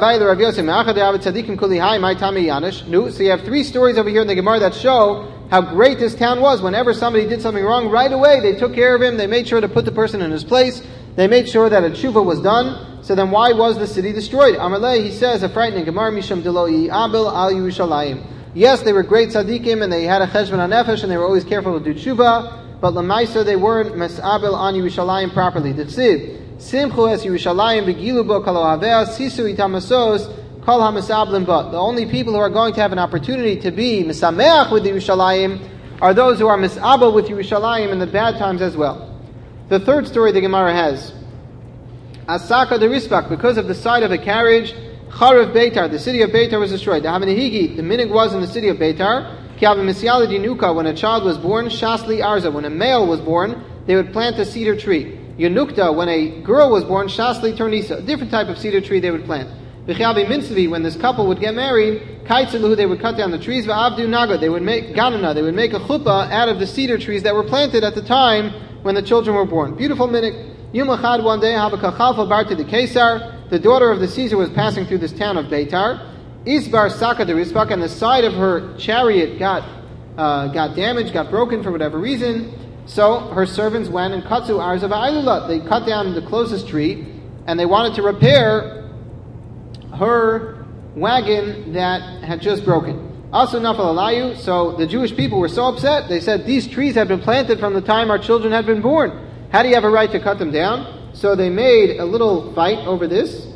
three stories over here in the Gemara that show how great this town was. Whenever somebody did something wrong, right away they took care of him, they made sure to put the person in his place, they made sure that a tshuva was done. So then why was the city destroyed? Amalei, he says, a frightening Gemara, Misham Deloi Abil Al Yerushalayim. Yes, they were great tzaddikim and they had a cheshvan hanefesh and they were always careful to do tshuva, but lamaisa they weren't mesabil on Yerushalayim properly. The tzid, simchu es Yerushalayim begilu bo kalohavea sisu itamasos kol hamasablim but. The only people who are going to have an opportunity to be misameach with Yerushalayim are those who are misabel with Yerushalayim in the bad times as well. The third story the Gemara has, Asaka de Rispak, because of the side of a carriage, Charav Beitar, the city of Beitar was destroyed. The Hamanihigi, the minig was in the city of Beitar. Kiavimisyaladi Nuka, when a child was born, Shasli Arza, when a male was born, they would plant a cedar tree. Yanukta, when a girl was born, Shasli Turnisa, a different type of cedar tree they would plant. Vichavi Minsvi, when this couple would get married, Kaitzilu, they would cut down the trees. Va'avdu Naga, they would make Ganana, they would make a chuppah out of the cedar trees that were planted at the time when the children were born. Beautiful minig. Yumachad, one day, Habakachalfa Barti the Kesar, the daughter of the Caesar, was passing through this town of Beitar. Isbar Saka de Rispak, and the side of her chariot got uh, got damaged, got broken for whatever reason. So her servants went and katsu arza va'ilula. They cut down the closest tree, and they wanted to repair her wagon that had just broken. Asu nafal alayu. So the Jewish people were so upset. They said, these trees have been planted from the time our children had been born. How do you have a right to cut them down? So they made a little fight over this.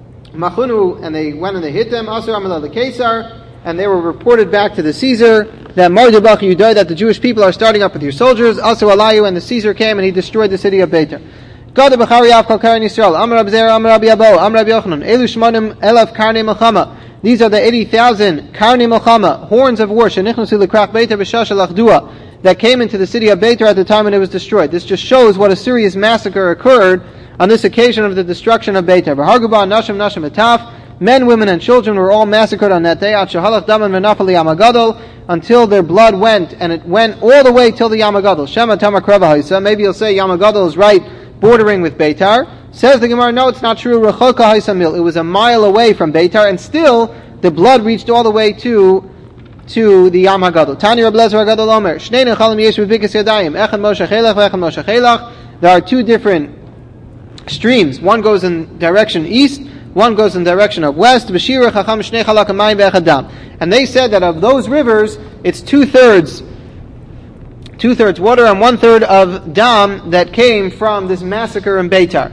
Machunu, and they went and they hit them. Asur Amala the Kesar, and they were reported back to the Caesar. that Mardubach Yudai, that the Jewish people are starting up with your soldiers. Also Alayu, and the Caesar came and he destroyed the city of Beitar. God of Bechari Av Kol Karan Yisrael. Amar Rab Zera, Amar Rabbi Abo, Amar Rabbi Yochanan. Elu Shmonim Elaf Karnei Melchama. These are the eighty thousand Karnei Melchama, horns of war. Shenichnusu Lekrach Beitar B'Shasha Lachdua, that came into the city of Beitar at the time when it was destroyed. This just shows what a serious massacre occurred on this occasion of the destruction of Beitar. V'harguba Nashim Nashim Etaf. Men, women, and children were all massacred on that day. At Shahalach Daman V'Nafali Yamagadol, until their blood went, and it went all the way till the Yamagadol. Shema Tamar Krava Haisa. Maybe you'll say Yamagadol is right, bordering with Beitar. Says the Gemara, no, it's not true. Rechoka Haisa Mil. It was a mile away from Beitar, and still the blood reached all the way to to the Yamagadol. Tani Reb Lezer Hagadol Omer. Shnei Nechalim Yeshu B'Bikas Yadayim. Echad Moshe Chelach v'Echad Moshe Chelach. There are two different streams. One goes in direction east. One goes in the direction of west. And they said that of those rivers, it's two-thirds, two-thirds water and one-third of dam that came from this massacre in Beitar.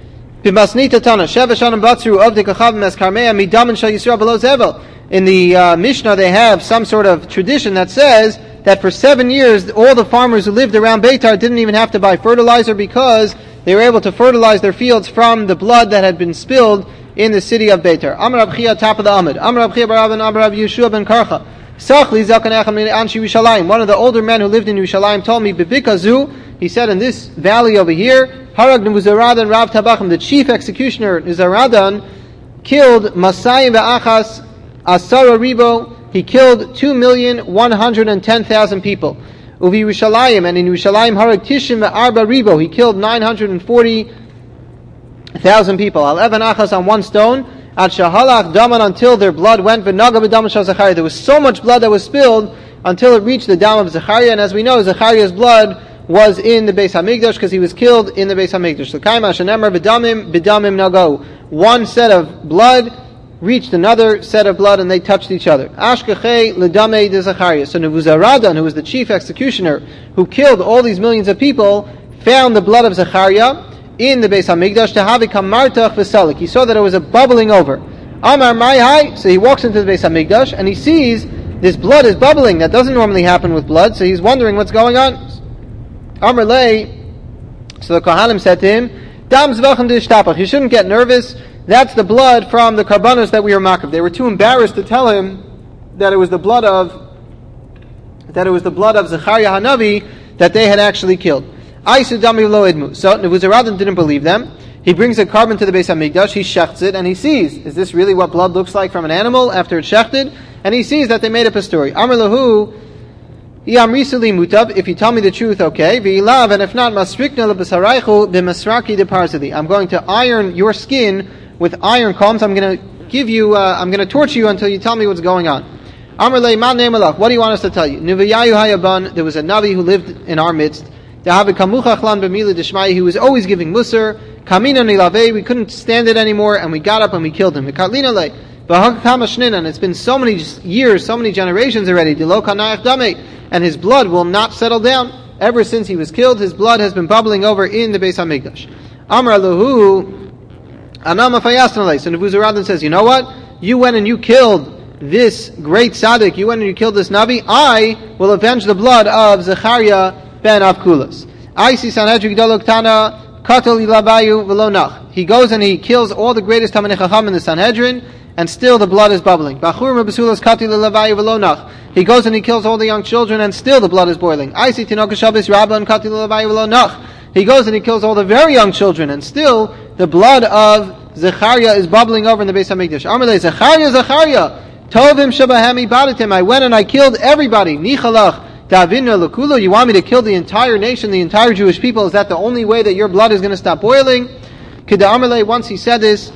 In the uh, Mishnah, they have some sort of tradition that says that for seven years, all the farmers who lived around Beitar didn't even have to buy fertilizer because they were able to fertilize their fields from the blood that had been spilled in the city of Beitar. Amar Rab Chia, top of the Amud. Amar Rab Chia bar Abba, Amar Rab Yeshua ben Karcha. Sachli zakan echad min anshi Yerushalayim. One of the older men who lived in Yerushalayim told me, Bebikazu, he said, in this valley over here, Harag Nebuzaradan Rav Tabachim, the chief executioner, Nebuzaradan, killed Masayim ve'achas Asara Ribo. He killed two million one hundred ten thousand people. Uvi Yerushalayim, and in Yerushalayim, Harag Tishim ve'arba Ribo. He killed nine hundred forty thousand people. Al Evan Achas, on one stone. At Shahalach Daman, until their blood went. V'naga b'dam shel Zechariah. There was so much blood that was spilled until it reached the dam of Zechariah. And as we know, Zechariah's blood was in the Beis Hamikdash because he was killed in the Beis Hamikdash. So Kaima Shenemar b'damim b'damim nago. One set of blood reached another set of blood, and they touched each other. Ashkechei l'damei de Zechariah. So Nebuzaradan, who was the chief executioner, who killed all these millions of people, found the blood of Zechariah in the Beis Hamikdash to have it come martach v'salik. He saw that it was a bubbling over. Amar mai hai. So he walks into the Beis Hamikdash and he sees this blood is bubbling. That doesn't normally happen with blood. So he's wondering what's going on. Amar lei. So the Kohanim said to him, Dam zvachem d'ishtapach. You shouldn't get nervous. That's the blood from the karbanos that we were makav. They were too embarrassed to tell him that it was the blood of that it was the blood of Zechariah Hanavi that they had actually killed. So Nebuzaradan didn't believe them. He brings a carbon to the Beis Hamikdash, he shechts it, and he sees, is this really what blood looks like from an animal after it's shechted? And he sees that they made up a story. Amar lahu, Yam risali mutab, if you tell me the truth, okay. V'ilav, and if not, masrikna lebasaraychu b'masraki deparzili. I'm going to iron your skin with iron combs. I'm going to give you, uh, I'm going to torture you until you tell me what's going on. Amar le man ne'malach, what do you want us to tell you? Nuvayayu hayaban, there was a Navi who lived in our midst. He was always giving musar. We couldn't stand it anymore, and we got up and we killed him. And it's been so many years, so many generations already. And his blood will not settle down. Ever since he was killed, his blood has been bubbling over in the Beis Hamikdash. Amar lahu, anama fayasnalei. So Nebuzaradan says, you know what? You went and you killed this great tzaddik. You went and you killed this Navi. I will avenge the blood of Zechariah ben Avkulas. I see Sanhedrin Gdolok Tana Katal Ilabayu Velonach. He goes and he kills all the greatest Talmidei Chacham in the Sanhedrin, and still the blood is bubbling. Bachur Mebasulas Katal Ilabayu Velonach. He goes and he kills all the young children, and still the blood is boiling. I see Tinoka Shabbos Rabban Katal Ilabayu Velonach. He goes and he kills all the very young children, and still the blood of Zechariah is bubbling over in the Beis Hamikdash. Amalei Zechariah, Zechariah, Tovim Shabahami Badatim. I went and I killed everybody. Nichalach. You want me to kill the entire nation, the entire Jewish people? Is that the only way that your blood is going to stop boiling? Once he said this,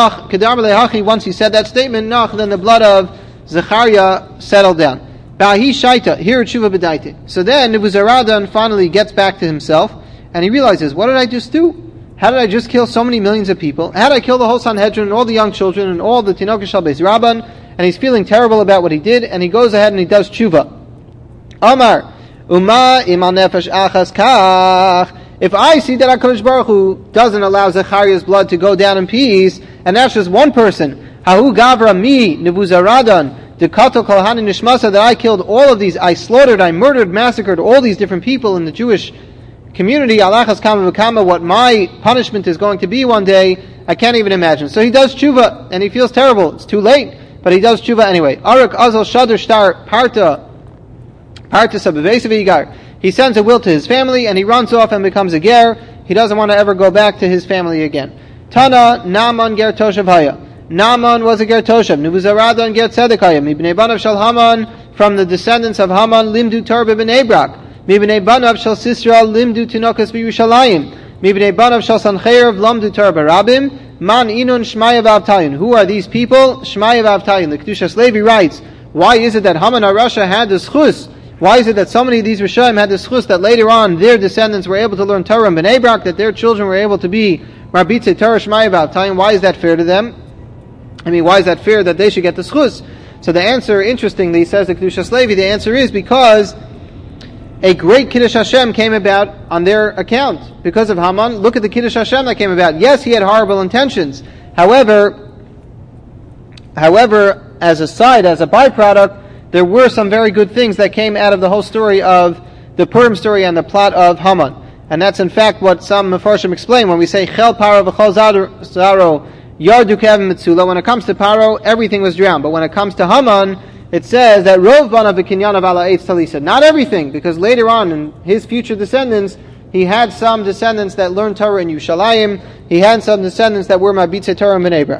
once he said that statement, then the blood of Zechariah settled down. Here at Shuva B'daite. So then Nebuzaradan finally gets back to himself, and he realizes, what did I just do? How did I just kill so many millions of people? How did I kill the whole Sanhedrin and all the young children and all the Tinoka Shal Beis Rabban? And he's feeling terrible about what he did, and he goes ahead and he does tshuva. Amar, Uma imal nefesh achas kach. If I see that HaKadosh Baruch Hu doesn't allow Zechariah's blood to go down in peace, and that's just one person, Hahu gavra mi Nebuzaradan the kato kolhani nishmasa, that I killed all of these, I slaughtered, I murdered, massacred all these different people in the Jewish community, alachas kama v'kama, what my punishment is going to be one day, I can't even imagine. So he does tshuva, and he feels terrible. It's too late, but he does tshuva anyway. Arak azal shadr shtar parta, parta sabavesav yigar. He sends a will to his family, and he runs off and becomes a ger. He doesn't want to ever go back to his family again. Tana Naaman ger toshav haya. Naaman was a ger toshav. Nebuzaradan ger tzedek haya. Mibnei banav shel Haman, from the descendants of Haman, limdu Torah b'nei Brak. Mibnei banav shel Sisra, limdu tinokas b'Yushalayim. Mibnei banav shel Sancheirav, lamdu Torah b'Rabim. Man inun Shmaya v'Avtayin. Who are these people? Shmaya v'Avtayin. The Kedushas Levi writes, why is it that Haman HaRasha had the schus? Why is it that so many of these Rishonim had the schus that later on their descendants were able to learn Torah in Bnei Brak, that their children were able to be Marbitze Torah Shmaya v'Avtayin? Why is that fair to them? I mean, why is that fair that they should get the schus? So the answer, interestingly, says the Kedushas Levi, the answer is because a great Kiddush Hashem came about on their account. Because of Haman, look at the Kiddush Hashem that came about. Yes, he had horrible intentions. However, however, as a side, as a byproduct, there were some very good things that came out of the whole story of the Purim story and the plot of Haman. And that's in fact what some Mefarshim explain when we say Chel Paro v'chol Zaro Yardu Kevin Mitzula. When it comes to Paro, everything was drowned. But when it comes to Haman, it says that Rov Banav v'kinyan of Ala Eitz Talisa. Not everything, because later on in his future descendants, he had some descendants that learned Torah in Yushalayim. He had some descendants that were Mabitze Torah in Bnei Brak.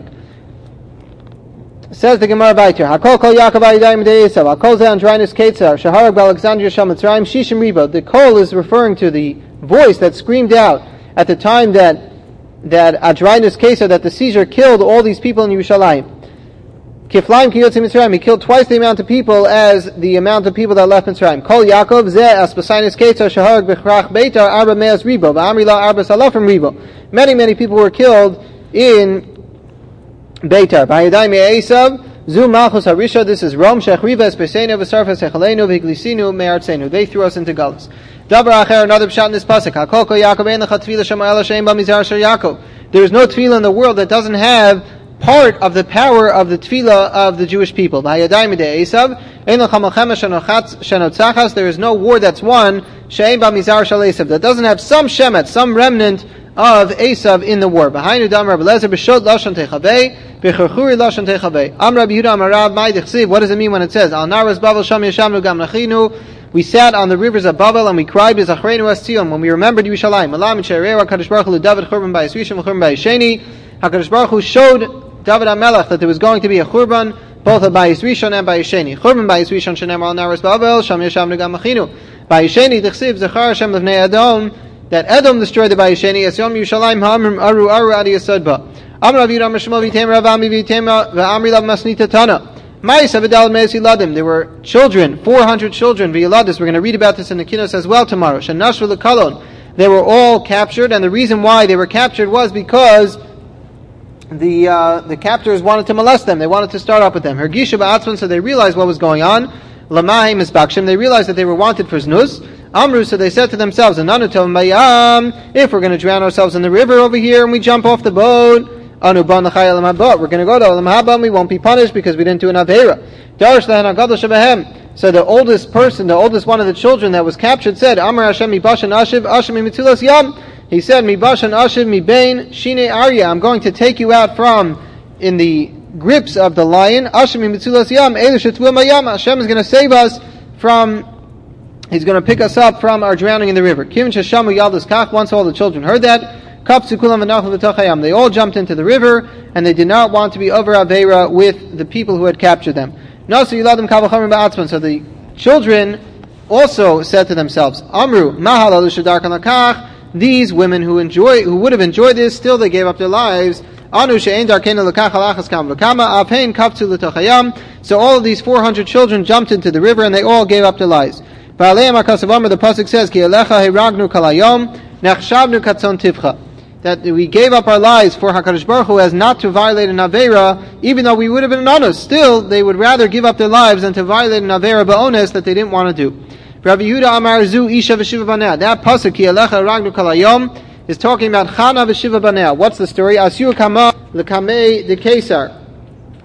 Says the Gemara Baiter, Hakol Kol Yaakov Ayidayim De'esav, Hakol Ze Andrinus Ketzar, Shaharag B'Alexandria Shal Mitzrayim, Shishim Ribo. The Kol is referring to the voice that screamed out at the time that that Adrinus Ketzar, that the Caesar killed all these people in Yerushalayim. Kiflaim Ki Yotzei Mitzrayim, he killed twice the amount of people as the amount of people that left Mitzrayim. Kol Yaakov Ze Aspasinus Ketzar, Shaharag B'Chrach Beitar, Arba Meas Ribo, V'Amri La Arba Salafim Ribo. Many, many people were killed in Beitar. Ba'yadai me'esav, zu malchus harisha, this is Rome, shechriva espeseinu, v'sarfa sechalenu, v'higlisinu, me'artzenu. They threw us into Galus. Davar acher, another pshat in this pasuk. Hakol kol Yaakov ein lecha tefila shema ela she'en b'mizar shel Yaakov. There is no tefillah in the world that doesn't have part of the power of the tefillah of the Jewish people. Ba'yadai me'esav, ein lecha melchema shenotzachas, there is no war that's won, she'en b'mizar shel Esav, that doesn't have some shemet, some remnant of Esav in the war. Behind Udam Rabbi Lezer b'shot lashon techavei, b'churchuri lashon techavei. Am Rabbi Yehuda Amar Rav Mai Dechsiv. What does it mean when it says Al Naras Bavel Sham Yeshamnu Gam Nachinu? We sat on the rivers of Bavel and we cried B'Zachrenu Es Tzion when we remembered Yerushalayim. Malam Cherei Hakadosh Baruch Hu David Churban by Yisrishim Churban by Yisheni. Hakadosh Baruch Hu showed David HaMelech that there was going to be a Churban both by Yisrishon and by Yisheni. Churban by Yisrishon shenem Al Naras Bavel Sham Yeshamnu Gam Nachinu. By Yisheni Dechsiv Zechar Hashem Levnei Edom, that Edom destroyed the Bayesheni, as Yom Yerushalayim Ha'amrim Aru Aru Adi Yasodba. Amr Avi Ram Shmuel Vitem Rav Ami Vitem V'Amri Lav Masnita Tana. Ma'isa V'Dal Meis Yiladim. There were children, four hundred children, V'Yiladis. We're going to read about this in the Kinnos as well tomorrow. Shanash V'Lekalon. They were all captured, and the reason why they were captured was because the uh, the captors wanted to molest them. They wanted to start up with them. Hergisha Ba'atzman, so they realized what was going on. Lamahim Isbakshim. They realized that they were wanted for znus. Amru, so they said to themselves, if we're going to drown ourselves in the river over here and we jump off the boat, we're going to go to Olam Haba and we won't be punished because we didn't do an Aveira. So the oldest person, the oldest one of the children that was captured said, Amr Hashem mi bashan ashiv, ashem mi mitzulas yam. He said, mi bashan ashiv mi bain shine arya. I'm going to take you out from in the grips of the lion. Ashem mi mitzulas yam, elu shetvu mayam. Hashem is going to save us from He's going to pick us up from our drowning in the river. Once all the children heard that, they all jumped into the river, and they did not want to be over Aveira with the people who had captured them. So the children also said to themselves, Amru, these women who enjoy, who would have enjoyed this, still they gave up their lives. So all of these four hundred children jumped into the river, and they all gave up their lives. The pasuk says, that we gave up our lives for HaKadosh Baruch Hu as not to violate an Aveira, even though we would have been honest. Still, they would rather give up their lives than to violate an Aveira ba'ones that they didn't want to do. Rabbi Yehuda Amar Zu Isha v'Shiva Banea. That pasuk, Ki Elecha Ragnu Kalayom, is talking about Chana v'Shiva Banea. What's the story? Asyu Kama l'Kamei the Kesar.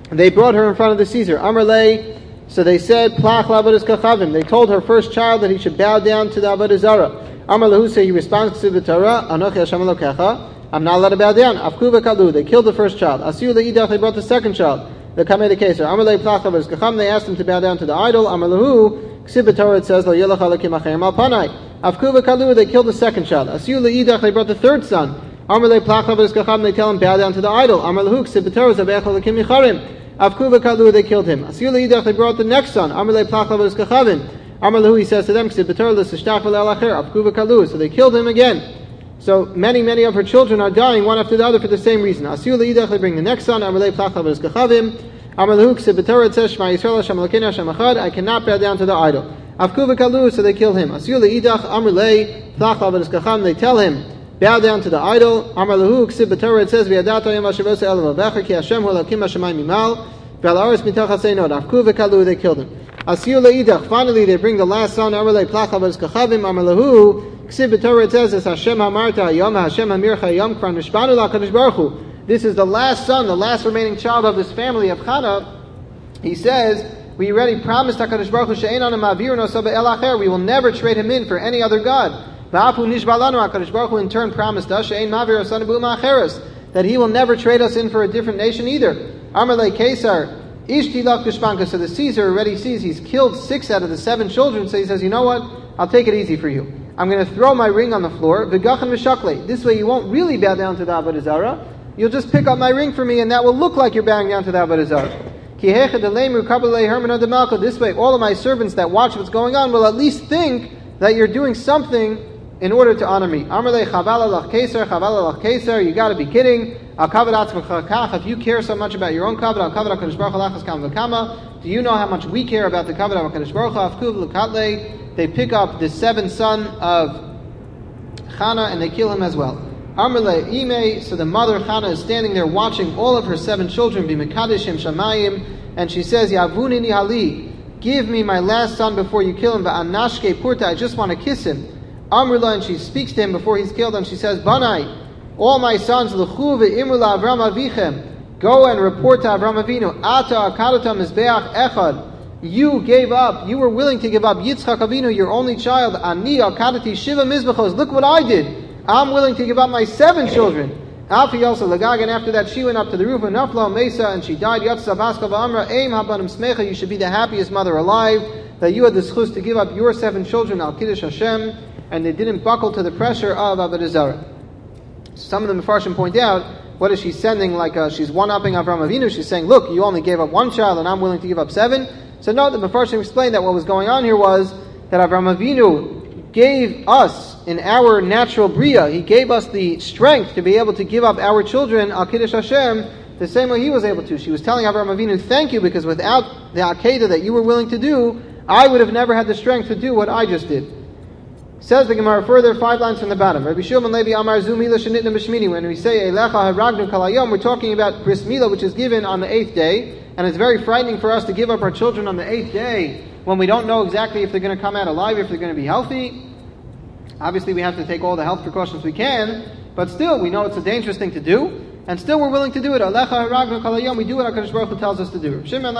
they brought her in front of the Caesar. Amar lei, so they said, Plach la'avodas kachavim. They told her first child that he should bow down to the avodah zarah. Amar lehu, so he responds to the Torah, Anochi Hashem Elokecha, I'm not allowed to bow down. Afku v'kalu, they killed the first child. Asiu le'idach, they brought the second child. The kamei the keser. Amar lei plach la'avodas kachavim, they asked him to bow down to the idol. Amar lehu, ksib Torah, it says, Lo yelach alekim achayim al panai. Afku v'kalu, they killed the second child. Asiu le'idach, they brought the third son. Amar lei plach la'avodas kachavim, they tell him bow down to the idol. Amar lehu, ksib Torah, zabech alekim micharim. Afku v'kalu, they killed him. Asiu le'idach, they brought the next son. Amar lei plach la'avodas kachavim. Amar lehu, he says to them, ksib Torah l'sishtach v'le'alacher. Afku v'kalu, so they killed him again. So many, many of her children are dying one after the other for the same reason. Asiu le'idach, they bring the next son. Amar lei plach la'avodas kachavim. Amar lehu, ksib Torah, it says, Shema Yisrael Hashem Elokeinu Hashem Echad. I cannot bow down to the idol. Afku v'kalu, so they kill him. Asiu le'idach, amar lei plach la'avodas kachavim. They tell him, bow down to the idol. Amar lehu, ksib Torah, it says, V'yadata yom hashavos elav avecha ki Hashem hu Elokim hashamayim mimal v'al haaretz mitachas einod. Afku v'kalu, they killed him. Asiu le'idach, finally they bring the last son. Amar lei plach la'avodas kachavim. Amar lehu, ksib Torah, it says, it's Hashem hamarta yom Hashem hamircha yom kvar nishbanu la'kadosh baruch hu. This is the last son, the last remaining child of this family of Chana. He says, we already promised HaKadosh Baruch Hu she'einanu ma'avirun oso be'el acher. We will never trade him in for any other god. V'afu nishba lanu, HaKadosh Baruch Hu in turn promised us she'ein ma'avir osanu b'uma acheres, that he will never trade us in for a different nation either. Amar lei Kesar, ish tilach gushpanka. So the Caesar already sees he's killed six out of the seven children, so he says, you know what? I'll take it easy for you. I'm going to throw my ring on the floor. V'gachan v'shakle. This way you won't really bow down to the avodah zarah. You'll just pick up my ring for me, and that will look like you're bowing down to the avodah zarah. This way, all of my servants that watch what's going on will at least think that you're doing something in order to honor me. You got to be kidding. If you care so much about your own kavod, do you know how much we care about the kavod of HaKadosh Baruch Hu? They pick up the seventh son of Chana and they kill him as well. Amrle Ime, so the mother Chana is standing there watching all of her seven children be Mekadeshim Shamayim, and she says, Yavunini Ali, give me my last son before you kill him, Va'anashke Purta, I just want to kiss him. Amrla, and she speaks to him before he's killed, and she says, Banai, all my sons, L'chu ve'imrula Avram Avichem, go and report to Avram Avinu, Ata akadata mizbeach echad, you gave up, you were willing to give up Yitzchak Avinu, your only child, Ani akadati shiva mizbechos, look what I did. I'm willing to give up my seven children. Alfi also Lagag, and after that she went up to the roof of Nafla Mesa and she died. Yatsa Baska V'amra Eim Habanim Smecha, you should be the happiest mother alive, that you had the schus to give up your seven children al Kiddush Hashem, and they didn't buckle to the pressure of Avodah Zarah. Some of the Mefarshim point out, what is she sending? Like uh, she's one-upping Avram Avinu. She's saying, look, you only gave up one child and I'm willing to give up seven. So no, the Mefarshim explained that what was going on here was that Avram Avinu gave us, in our natural bria, he gave us the strength to be able to give up our children al Kiddush Hashem the same way he was able to. She was telling Avram Avinu, thank you, because without the Akedah that you were willing to do, I would have never had the strength to do what I just did. Says the Gemara further, five lines from the bottom. Rabbi Shimon Levi Amar Zu Mila Shenitna B'Shmini. When we say Eilecha Haragnu Kol Hayom, we're talking about bris milah, which is given on the eighth day, and it's very frightening for us to give up our children on the eighth day when we don't know exactly if they're going to come out alive, if they're going to be healthy. Obviously, we have to take all the health precautions we can, but still, we know it's a dangerous thing to do, and still we're willing to do it. Alecha Haragnu Kol Hayom, we do what HaKadosh Baruch Hu tells us to do.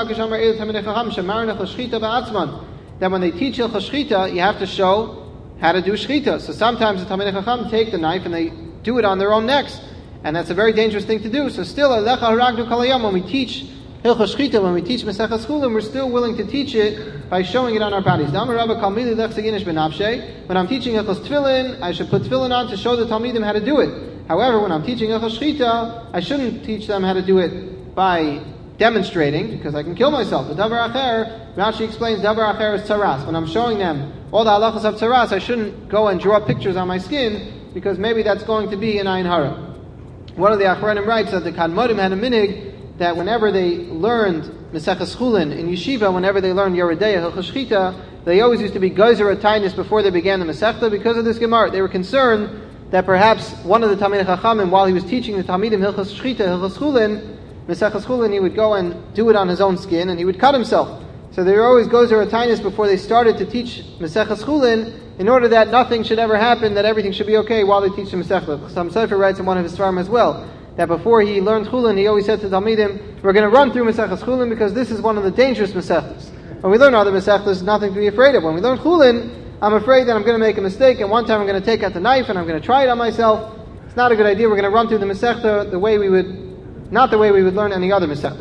That when they teach Hilchos Shchita, you have to show how to do shchita. So sometimes the Talmidei Chacham take the knife and they do it on their own necks, and that's a very dangerous thing to do. So still, Alecha Haragnu Kol Hayom, when we teach Hilchos Shchita, when we teach Maseches Chulin, we're still willing to teach it by showing it on our bodies. When I'm teaching Hilchos Tefillin, I should put Tefillin on to show the Talmidim how to do it. However, when I'm teaching Hilchos Shchita, I shouldn't teach them how to do it by demonstrating, because I can kill myself. The Davar Acher, Rashi explains, Davar Acher is Tzaras. When I'm showing them all the halachas of Tzaras, I shouldn't go and draw pictures on my skin, because maybe that's going to be an Ayin Hara. One of the Achronim writes that the Kadmodim had a minig that whenever they learned Maseches Chulin in Yeshiva, whenever they learned Yeridei Hilchos Shchita, they always used to be Geyser Atainis before they began the Masechta because of this Gemara. They were concerned that perhaps one of the Talmidei Chachamim, while he was teaching the Talmidim Hilchos Shchita, Hilchos Chulin, Maseches Chulin, he would go and do it on his own skin, and he would cut himself. So there were always Gozer Atainis before they started to teach Maseches Chulin, in order that nothing should ever happen, that everything should be okay while they teach the Masechta. Some Sefer writes in one of his Svarim as well, that before he learned Chulin, he always said to Talmidim, we're going to run through Maseches Chulin because this is one of the dangerous Masechtas. When we learn other Masechtas, there's nothing to be afraid of. When we learn Chulin, I'm afraid that I'm going to make a mistake, and one time I'm going to take out the knife and I'm going to try it on myself. It's not a good idea. We're going to run through the Masechta the way we would, not the way we would learn any other Masechta.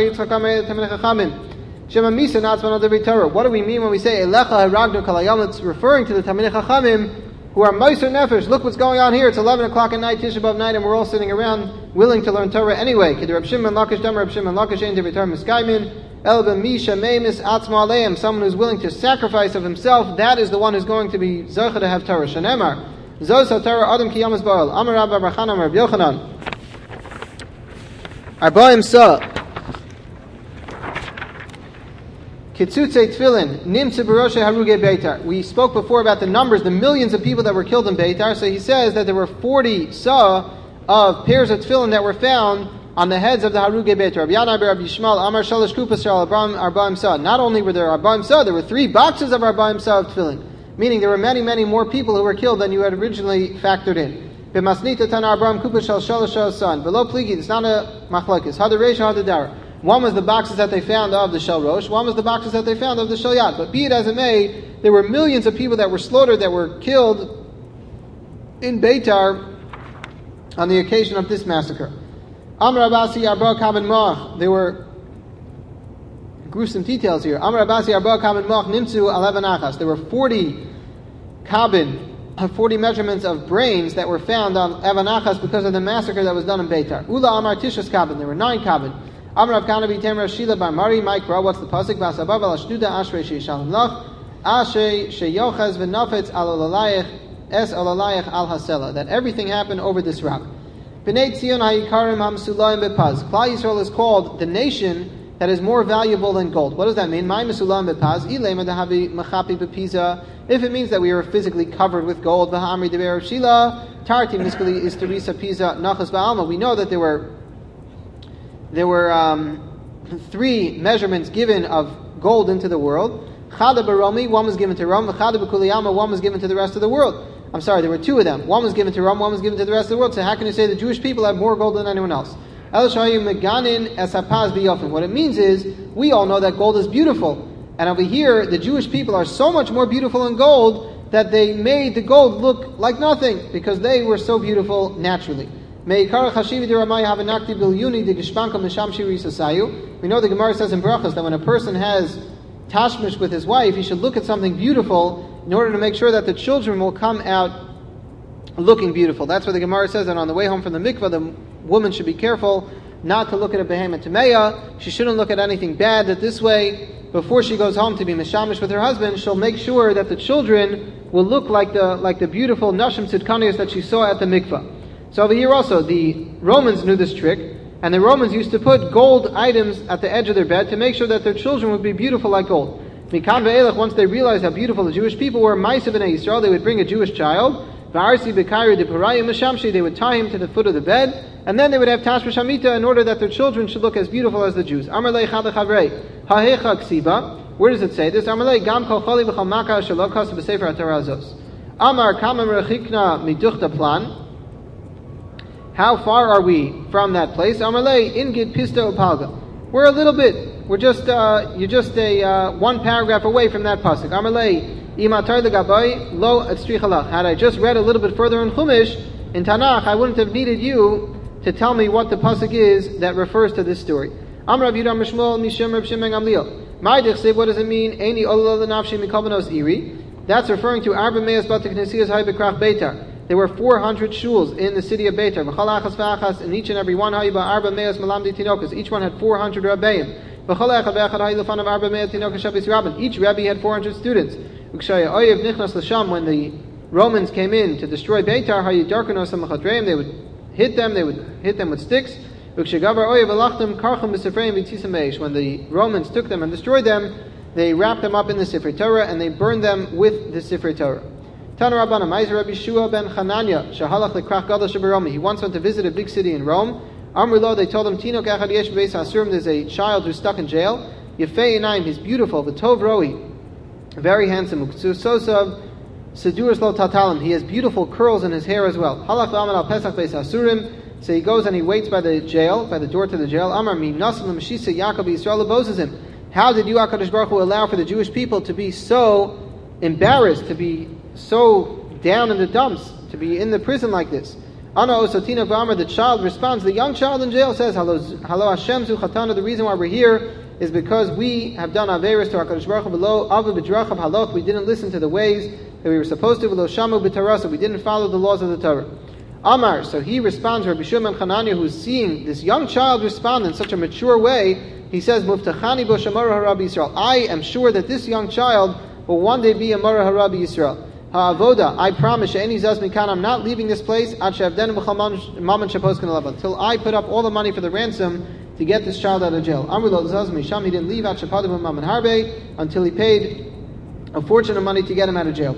What do we mean when we say Elecha Haragnu Kalayam? It's referring to the Talmidei Chachamim who are Meiser Nefesh. Look what's going on here. It's eleven o'clock at night, Tisha B'Av night, and we're all sitting around willing to learn Torah anyway. Reb Shimon Lakish Damar Reb Shimon Lakish Ein Divrei Torah Miskaymin El B'Misha Meimis Atzmo Aleim. Someone who's willing to sacrifice of himself, that is the one who's going to be Zocha to have Torah. Shanemar Zos HaTorah Adam Ki Yamas Ba'al Amar Rabba Bar Chana Amar Reb Yochanan Arbaim Sa Kitzutzei Tefillin, Nimtze Baroshe Haruge Beitar. We spoke before about the numbers, the millions of people that were killed in Beitar. So he says that there were forty sa of pairs of tefillin that were found on the heads of the Haruge Beitar. Rabbi Yanai bar Rabbi Yishmael, Amar Shalosh Kupas Shal Arbaim Sa. Not only were there Arbaim Sa, there were three boxes of Arbaim Sa of tefillin. Meaning there were many, many more people who were killed than you had originally factored in. B'masnita Tan Arbaim Kupas Shal Shalosh San. Below Pligi, it's not a machlokes. Hada Reish, Hada Dara. One was the boxes that they found of the Shel Rosh, one was the boxes that they found of the Shel Yad. But be it as it may, there were millions of people that were slaughtered, that were killed in Beitar on the occasion of this massacre. Amar Abasi Arba Kaben Moach. There were gruesome details here. Amar Abasi Arba Kaben Moach Nimtzu Eleven Achas. There were forty kabin, forty measurements of brains that were found on Evan Achas because of the massacre that was done in Beitar. Ula Amar Tishas kabin. There were nine kabin. Amar Rav Kana b'Tem Rav Shila bar Mari Mikra. What's the pasuk? V'asabav al ashtuda ashrei sheishalom lach ashrei sheyochez v'nafetz al olalayich es olalayich al hasela. That everything happened over this rock. B'nei Tzion ha'ikarim hamsulayim b'paz. Klal Yisrael is called the nation that is more valuable than gold. What does that mean? Ma'im sulayim b'paz ilema dahavi machapi b'piza. If it means that we are physically covered with gold, v'ha'amri dever Rav Shila tarti miskali istarisa piza nachas ba'alma. We know that there were There were um, three measurements given of gold into the world. Chada baromi, one was given to Rome. Chada b'kuliyama, one was given to the rest of the world. I'm sorry, there were two of them. One was given to Rome, one was given to the rest of the world. So how can you say the Jewish people have more gold than anyone else? El shayu meganin esapaz biyofim. What it means is, we all know that gold is beautiful. And over here, the Jewish people are so much more beautiful in gold that they made the gold look like nothing, because they were so beautiful naturally. We know the Gemara says in Brachos that when a person has tashmish with his wife, he should look at something beautiful in order to make sure that the children will come out looking beautiful. That's what the Gemara says, that on the way home from the mikvah, the woman should be careful not to look at a behemoth tameya. She shouldn't look at anything bad. That this way, before she goes home to be mishamish with her husband, she'll make sure that the children will look like the like the beautiful nashim tzidkaniyos that she saw at the mikvah. So over here also, the Romans knew this trick, and the Romans used to put gold items at the edge of their bed to make sure that their children would be beautiful like gold. Mikan ve'elech, once they realized how beautiful the Jewish people were, Ma'aseh b'nei Yisrael, they would bring a Jewish child, v'arsi b'kayri d'parayim mishamshi, they would tie him to the foot of the bed, and then they would have tashmish hamita in order that their children should look as beautiful as the Jews. Amar lei chad chavrei, ha'hecha ksiba. Where does it say this? Amar lei gam kol choli v'chol makah shelo kas b'sefer HaTorah azos. Amar kamem rechikna miduchta plan. How far are we from that place? Amalei ingid pista upalga. We're a little bit. We're just uh, you're just a uh, one paragraph away from that pasuk. Amalei imatar legabai lo etzrichalach. Had I just read a little bit further in Chumash in Tanakh, I wouldn't have needed you to tell me what the pasuk is that refers to this story. Amar Rav Yudam Mishmol Mishim Rav Shimon Gamliel. My dichsev. What does it mean? Eini olol lenafshi mikabanos iri. That's referring to Arba Meis Bat Knesiyas Hay Bekrach Beitar. There were four hundred shuls in the city of Beitar. V'chol achas v'achas, and each and every one hayu ba'arba me'as malamdi tinokas. Each one had four hundred rabbeim. V'chol echad v'echad hayu l'fanav arba me'as tinokas shabis rabbin. Each rabbi had four hundred students. V'kshaya oyev nichnas l'sham, when the Romans came in to destroy Beitar, hayu darkanos ha'machadreim, they would hit them, they would hit them with sticks. V'kshegavar oyev v'lachtem karcham b'sefreim v'tzisam meish. When the Romans took them and destroyed them, they wrapped them up in the Sifrei Torah and they burned them with the Sifrei Torah. Tana Rabbana, Ma'aser Rabbi Shua ben Chananya, Shahalach lekrach gadol sheberomi. He once went to visit a big city in Rome. Amrilo, they told him, Tinok echad yesh beis hasurim, there's a child who's stuck in jail. Yefei inaim, he's beautiful. V'tov roi, very handsome. Uksusosav seduras lo tatalim, he has beautiful curls in his hair as well. Halach v'aman al pesach beis hasurim, So he goes and he waits by the jail, by the door to the jail. Amar mi nasim l'meshisa Yaakov Yisrael opposes him. How did you, HaKadosh Baruch Hu, allow for the Jewish people to be so embarrassed, to be so down in the dumps, to be in the prison like this? Ana Osotina V'Amar, the child responds, the young child in jail says, Hello, hello Hashem Zu Chatana, the reason why we're here is because we have done Averis to HaKadosh Baruch Hu below, Avu B'drachav Haloch, we didn't listen to the ways that we were supposed to, below Shamu B'tarasa, we didn't follow the laws of the Torah. Amar, so he responds, Rabbi Shimon Chananya, who's seeing this young child respond in such a mature way, he says, Muftachani bo Shamara Harabi Yisrael. I am sure that this young child will one day be a Mara Harabi Yisrael. Ha'avoda, I promise, she'eni zaz mikan, I'm not leaving this place, ad she'avdenu b'chal maman sheposken alav, until I put up all the money for the ransom to get this child out of jail. Amru lo zaz misham, he didn't leave ad she'padav maman harbe, until he paid a fortune of money to get him out of jail.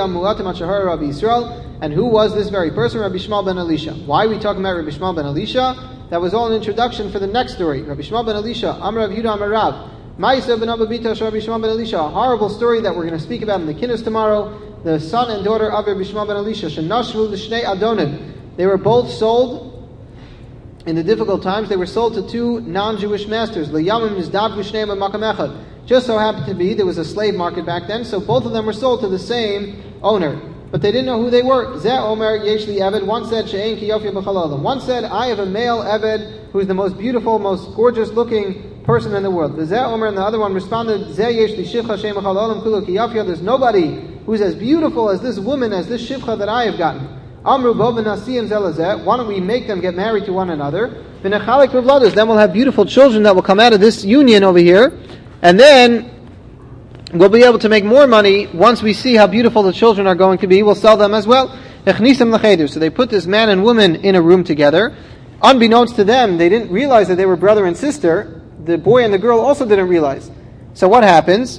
And who was this very person? Rabbi Shmuel ben Elisha. Why are we talking about Rabbi Shmuel ben Elisha? That was all an introduction for the next story. Rabbi Shmuel ben Elisha, Amrav Yudah Amarav, Ma'isa ben Ababita Rabbi Shmuel ben Elisha, a horrible story that we're going to speak about in the Kinnos tomorrow. The son and daughter of Rabbi Shmuel ben Elisha, Shenashru l'shnei Adonim. They were both sold in the difficult times. They were sold to two non-Jewish masters. L'yamim izdav v'shneim b'makam echad. Just so happened to be there was a slave market back then, so both of them were sold to the same owner. But they didn't know who they were. Zeh Omer Yesh Li Eved. One said She'ein Ki Yofya B'chal Olam. One said, I have a male Eved who is the most beautiful, most gorgeous looking person in the world. Zeh Omer, and the other one responded, Zeh Yesh Li Shivcha She'ein B'chal Olam Kulo Ki Yofya. There's nobody who's as beautiful as this woman, as this Shivcha that I have gotten. Amru Bo B'Nasiyim Zelazeh. Why don't we make them get married to one another? V'nechalik Rivlados. Then we'll have beautiful children that will come out of this union over here. And then we'll be able to make more money once we see how beautiful the children are going to be. We'll sell them as well. So they put this man and woman in a room together. Unbeknownst to them, they didn't realize that they were brother and sister. The boy and the girl also didn't realize. So what happens?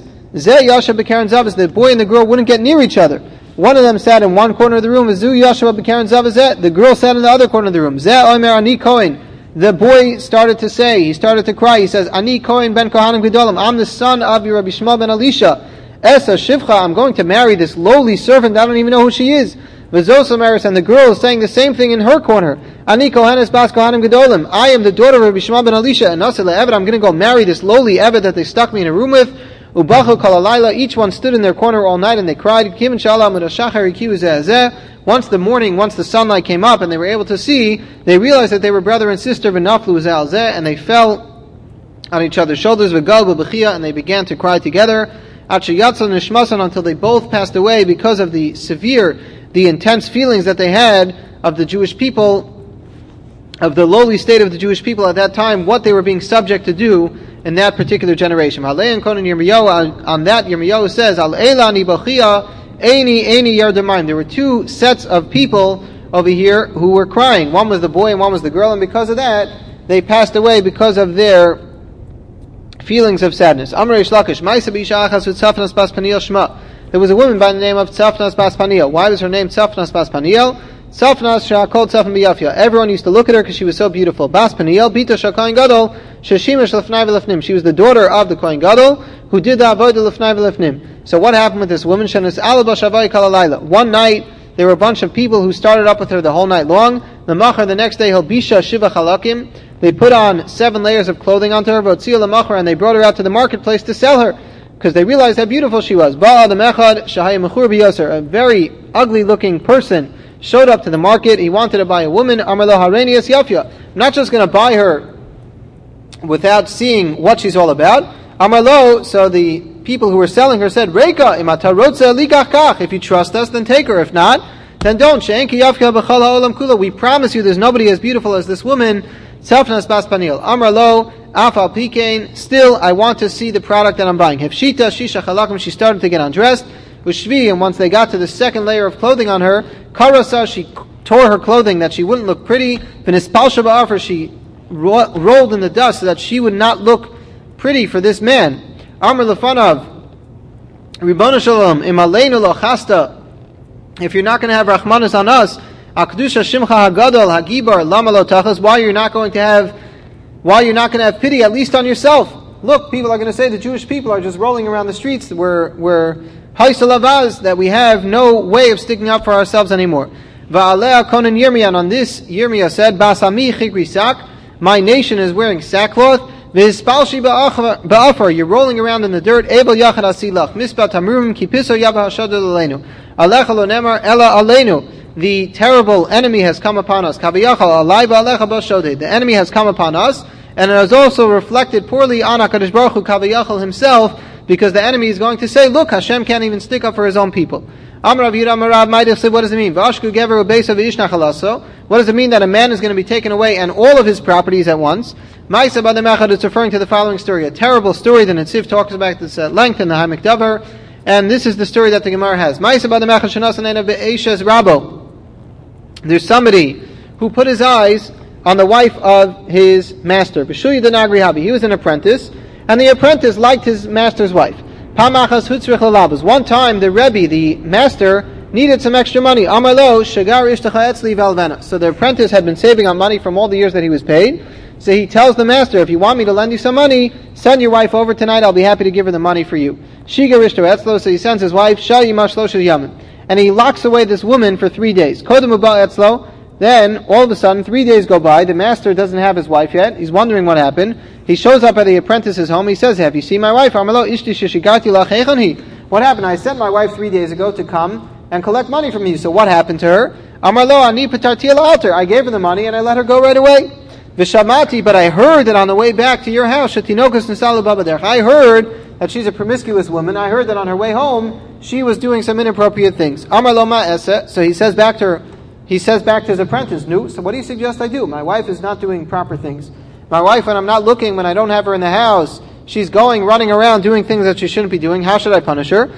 The boy and the girl wouldn't get near each other. One of them sat in one corner of the room. The girl sat in the other corner of the room. The boy started to say, he started to cry, he says, Ani Kohen ben Kohanim Gedolim, I'm the son of Rabbi Shmuel ben Elisha. Esa Shivcha, I'm going to marry this lowly servant, I don't even know who she is. V'zosomeris, and the girl is saying the same thing in her corner. Ani Kohanes bas Kohanim Gedolim, I am the daughter of Rabbi Shmuel ben Elisha, and Nasele Eved, I'm going to go marry this lowly Eved that they stuck me in a room with. Ubachu kalalayla, each one stood in their corner all night and they cried. Kim inshallah mudashachar ikiu zeh. Once the morning, once the sunlight came up and they were able to see, they realized that they were brother and sister, v'naflu zeh zeh, and they fell on each other's shoulders, v'gal b'bechia, and they began to cry together. Achayatza nishmasan, until they both passed away because of the severe, the intense feelings that they had of the Jewish people, of the lowly state of the Jewish people at that time, what they were being subject to do in that particular generation. On that, Yirmiyahu says, Al Eilani Bachia, Eini Eini Yardamayim. There were two sets of people over here who were crying. One was the boy and one was the girl, and because of that, they passed away because of their feelings of sadness. There was a woman by the name of Tzafnas Bas Paniel. Why was her name Tzafnas Bas Paniel? Tzafnas Sha'akol Tzafim B'Yafya. Everyone used to look at her because she was so beautiful. Bas Paniel, Bita Sha'koyin Gadol, Sheshimish Lefnai V'Lefnim. She was the daughter of the Kohen Gadol, who did the Avodah Lefnai V'Lefnim. So what happened with this woman? Shenas Alaba Shavai Kalalayla. One night, there were a bunch of people who started up with her the whole night long. The Machar, the next day, Hilbisha Shiva Chalakim. They put on seven layers of clothing onto her, Votzia L'Machar, and they brought her out to the marketplace to sell her, because they realized how beautiful she was. Ba'a the Mechad Shahai Mechur B'Yoser, a very ugly looking person, showed up to the market. He wanted to buy a woman. Amar lo Hareini es Yafya. I'm not just going to buy her without seeing what she's all about. Amar lo, so the people who were selling her said, Reika, imata rotza likach kach. If you trust us, then take her. If not, then don't. She'en ki yafya b'chal ha'olam kula. We promise you there's nobody as beautiful as this woman. Tzafnas bas Paniel. Amar lo, af al pikein. Still, I want to see the product that I'm buying. Hefshita shisha chalakim. She started to get undressed. Ushvi, and once they got to the second layer of clothing on her, karasa, she tore her clothing that she wouldn't look pretty. V'nispalsha ba'afar, she ro- rolled in the dust so that she would not look pretty for this man. Amr lefanav, Ribbona Shalom, im aleinu lo chasta. If you're not going to have rachmanis on us, akdusha shimcha hagadol hagibar lama lo tachas. Why you're not going to have, why you're not going to have pity at least on yourself? Look, people are going to say the Jewish people are just rolling around the streets. We're we're haisalavaz, that we have no way of sticking up for ourselves anymore. Va'alea konan Yirmiyah, and on this Yirmiyah said, Basami chigri sak, my nation is wearing sackcloth. V'hispalshi ba'afar, you're rolling around in the dirt. Ebel yachad asilach, mispat hamruim kipiso yabah hashadul aleinu. Alecha lo nemar ela aleinu. The terrible enemy has come upon us. Kaviyachal alai ba'alecha ba'shodeh. The enemy has come upon us, and it has also reflected poorly on HaKadosh Baruch Hu, Kaviyachal himself, because the enemy is going to say, look, Hashem can't even stick up for his own people. Amrav Yudam Marav Maidich said, what does it mean? V'ashku gever u'beisa v'ishnachalaso. What does it mean that a man is going to be taken away and all of his properties at once? Ma'isa b'adamachad, it's referring to the following story. A terrible story that Netziv talks about this at length in the Hamek Davar. And this is the story that the Gemara has. Ma'isa b'adamachad shenasanena be'eshes rabo. There's somebody who put his eyes on the wife of his master. B'shuyi denagri habi. He was an apprentice, and the apprentice liked his master's wife. One time, the Rebbe, the master, needed some extra money. Amalo shagar ishtacha etzli valvena. So the apprentice had been saving on money from all the years that he was paid. So he tells the master, if you want me to lend you some money, send your wife over tonight. I'll be happy to give her the money for you. Shigar ishtacha etzlo. So he sends his wife. Shayimash lo shel yamin. And he locks away this woman for three days. Kodem uba etzlo. Then, all of a sudden, three days go by. The master doesn't have his wife yet. He's wondering what happened. He shows up at the apprentice's home. He says, have you seen my wife? What happened? I sent my wife three days ago to come and collect money from you. So what happened to her? I gave her the money and I let her go right away. But I heard that on the way back to your house, I heard that she's a promiscuous woman. I heard that on her way home, she was doing some inappropriate things. So he says back to her, He says back to his apprentice, no, so what do you suggest I do? My wife is not doing proper things. My wife, when I'm not looking, when I don't have her in the house, she's going, running around, doing things that she shouldn't be doing. How should I punish her?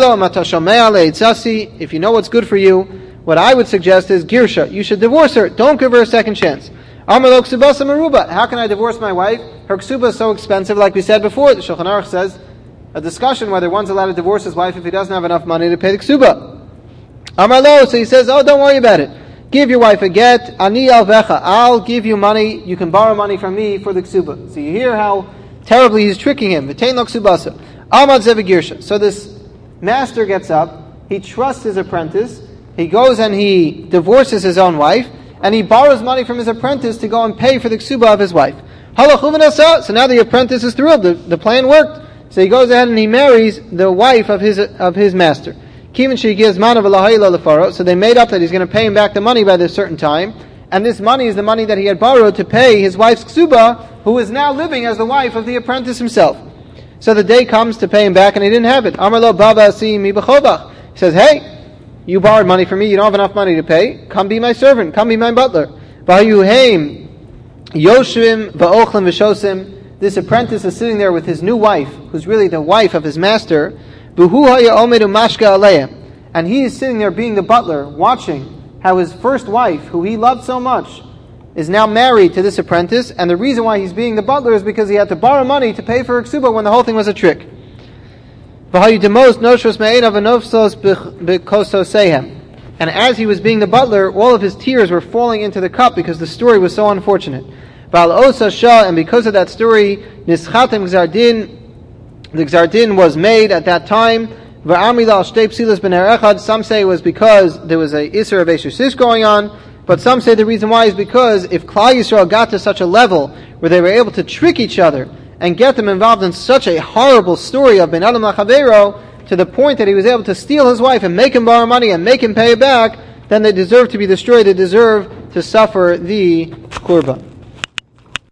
If you know what's good for you, what I would suggest is, Girsha, you should divorce her. Don't give her a second chance. How can I divorce my wife? Her ksuba is so expensive, like we said before. The Shulchan Aruch says, a discussion whether one's allowed to divorce his wife if he doesn't have enough money to pay the ksuba. Amarlo, so he says, oh, don't worry about it. Give your wife a get. Ani alvecha. I'll give you money. You can borrow money from me for the ksuba. So you hear how terribly he's tricking him. V'tein lo ksubasa. Amad zevigirsha. So this master gets up. He trusts his apprentice. He goes and he divorces his own wife. And he borrows money from his apprentice to go and pay for the ksuba of his wife. So now the apprentice is thrilled. The, the plan worked. So he goes ahead and he marries the wife of his of his master. So they made up that he's going to pay him back the money by this certain time. And this money is the money that he had borrowed to pay his wife's ksuba, who is now living as the wife of the apprentice himself. So the day comes to pay him back and he didn't have it. He says, hey, you borrowed money from me, you don't have enough money to pay. Come be my servant, come be my butler. This apprentice is sitting there with his new wife, who's really the wife of his master. And he is sitting there being the butler, watching how his first wife, who he loved so much, is now married to this apprentice. And the reason why he's being the butler is because he had to borrow money to pay for her ksuba when the whole thing was a trick. And as he was being the butler, all of his tears were falling into the cup because the story was so unfortunate. And because of that story, Nischatem Gzardin, the Gzardin was made at that time. Some say it was because there was a Isser of Esher Sis going on, but some say the reason why is because if Klal Yisrael got to such a level where they were able to trick each other and get them involved in such a horrible story of Ben Adam Lachavero, to the point that he was able to steal his wife and make him borrow money and make him pay it back, then they deserve to be destroyed. They deserve to suffer the Kurban.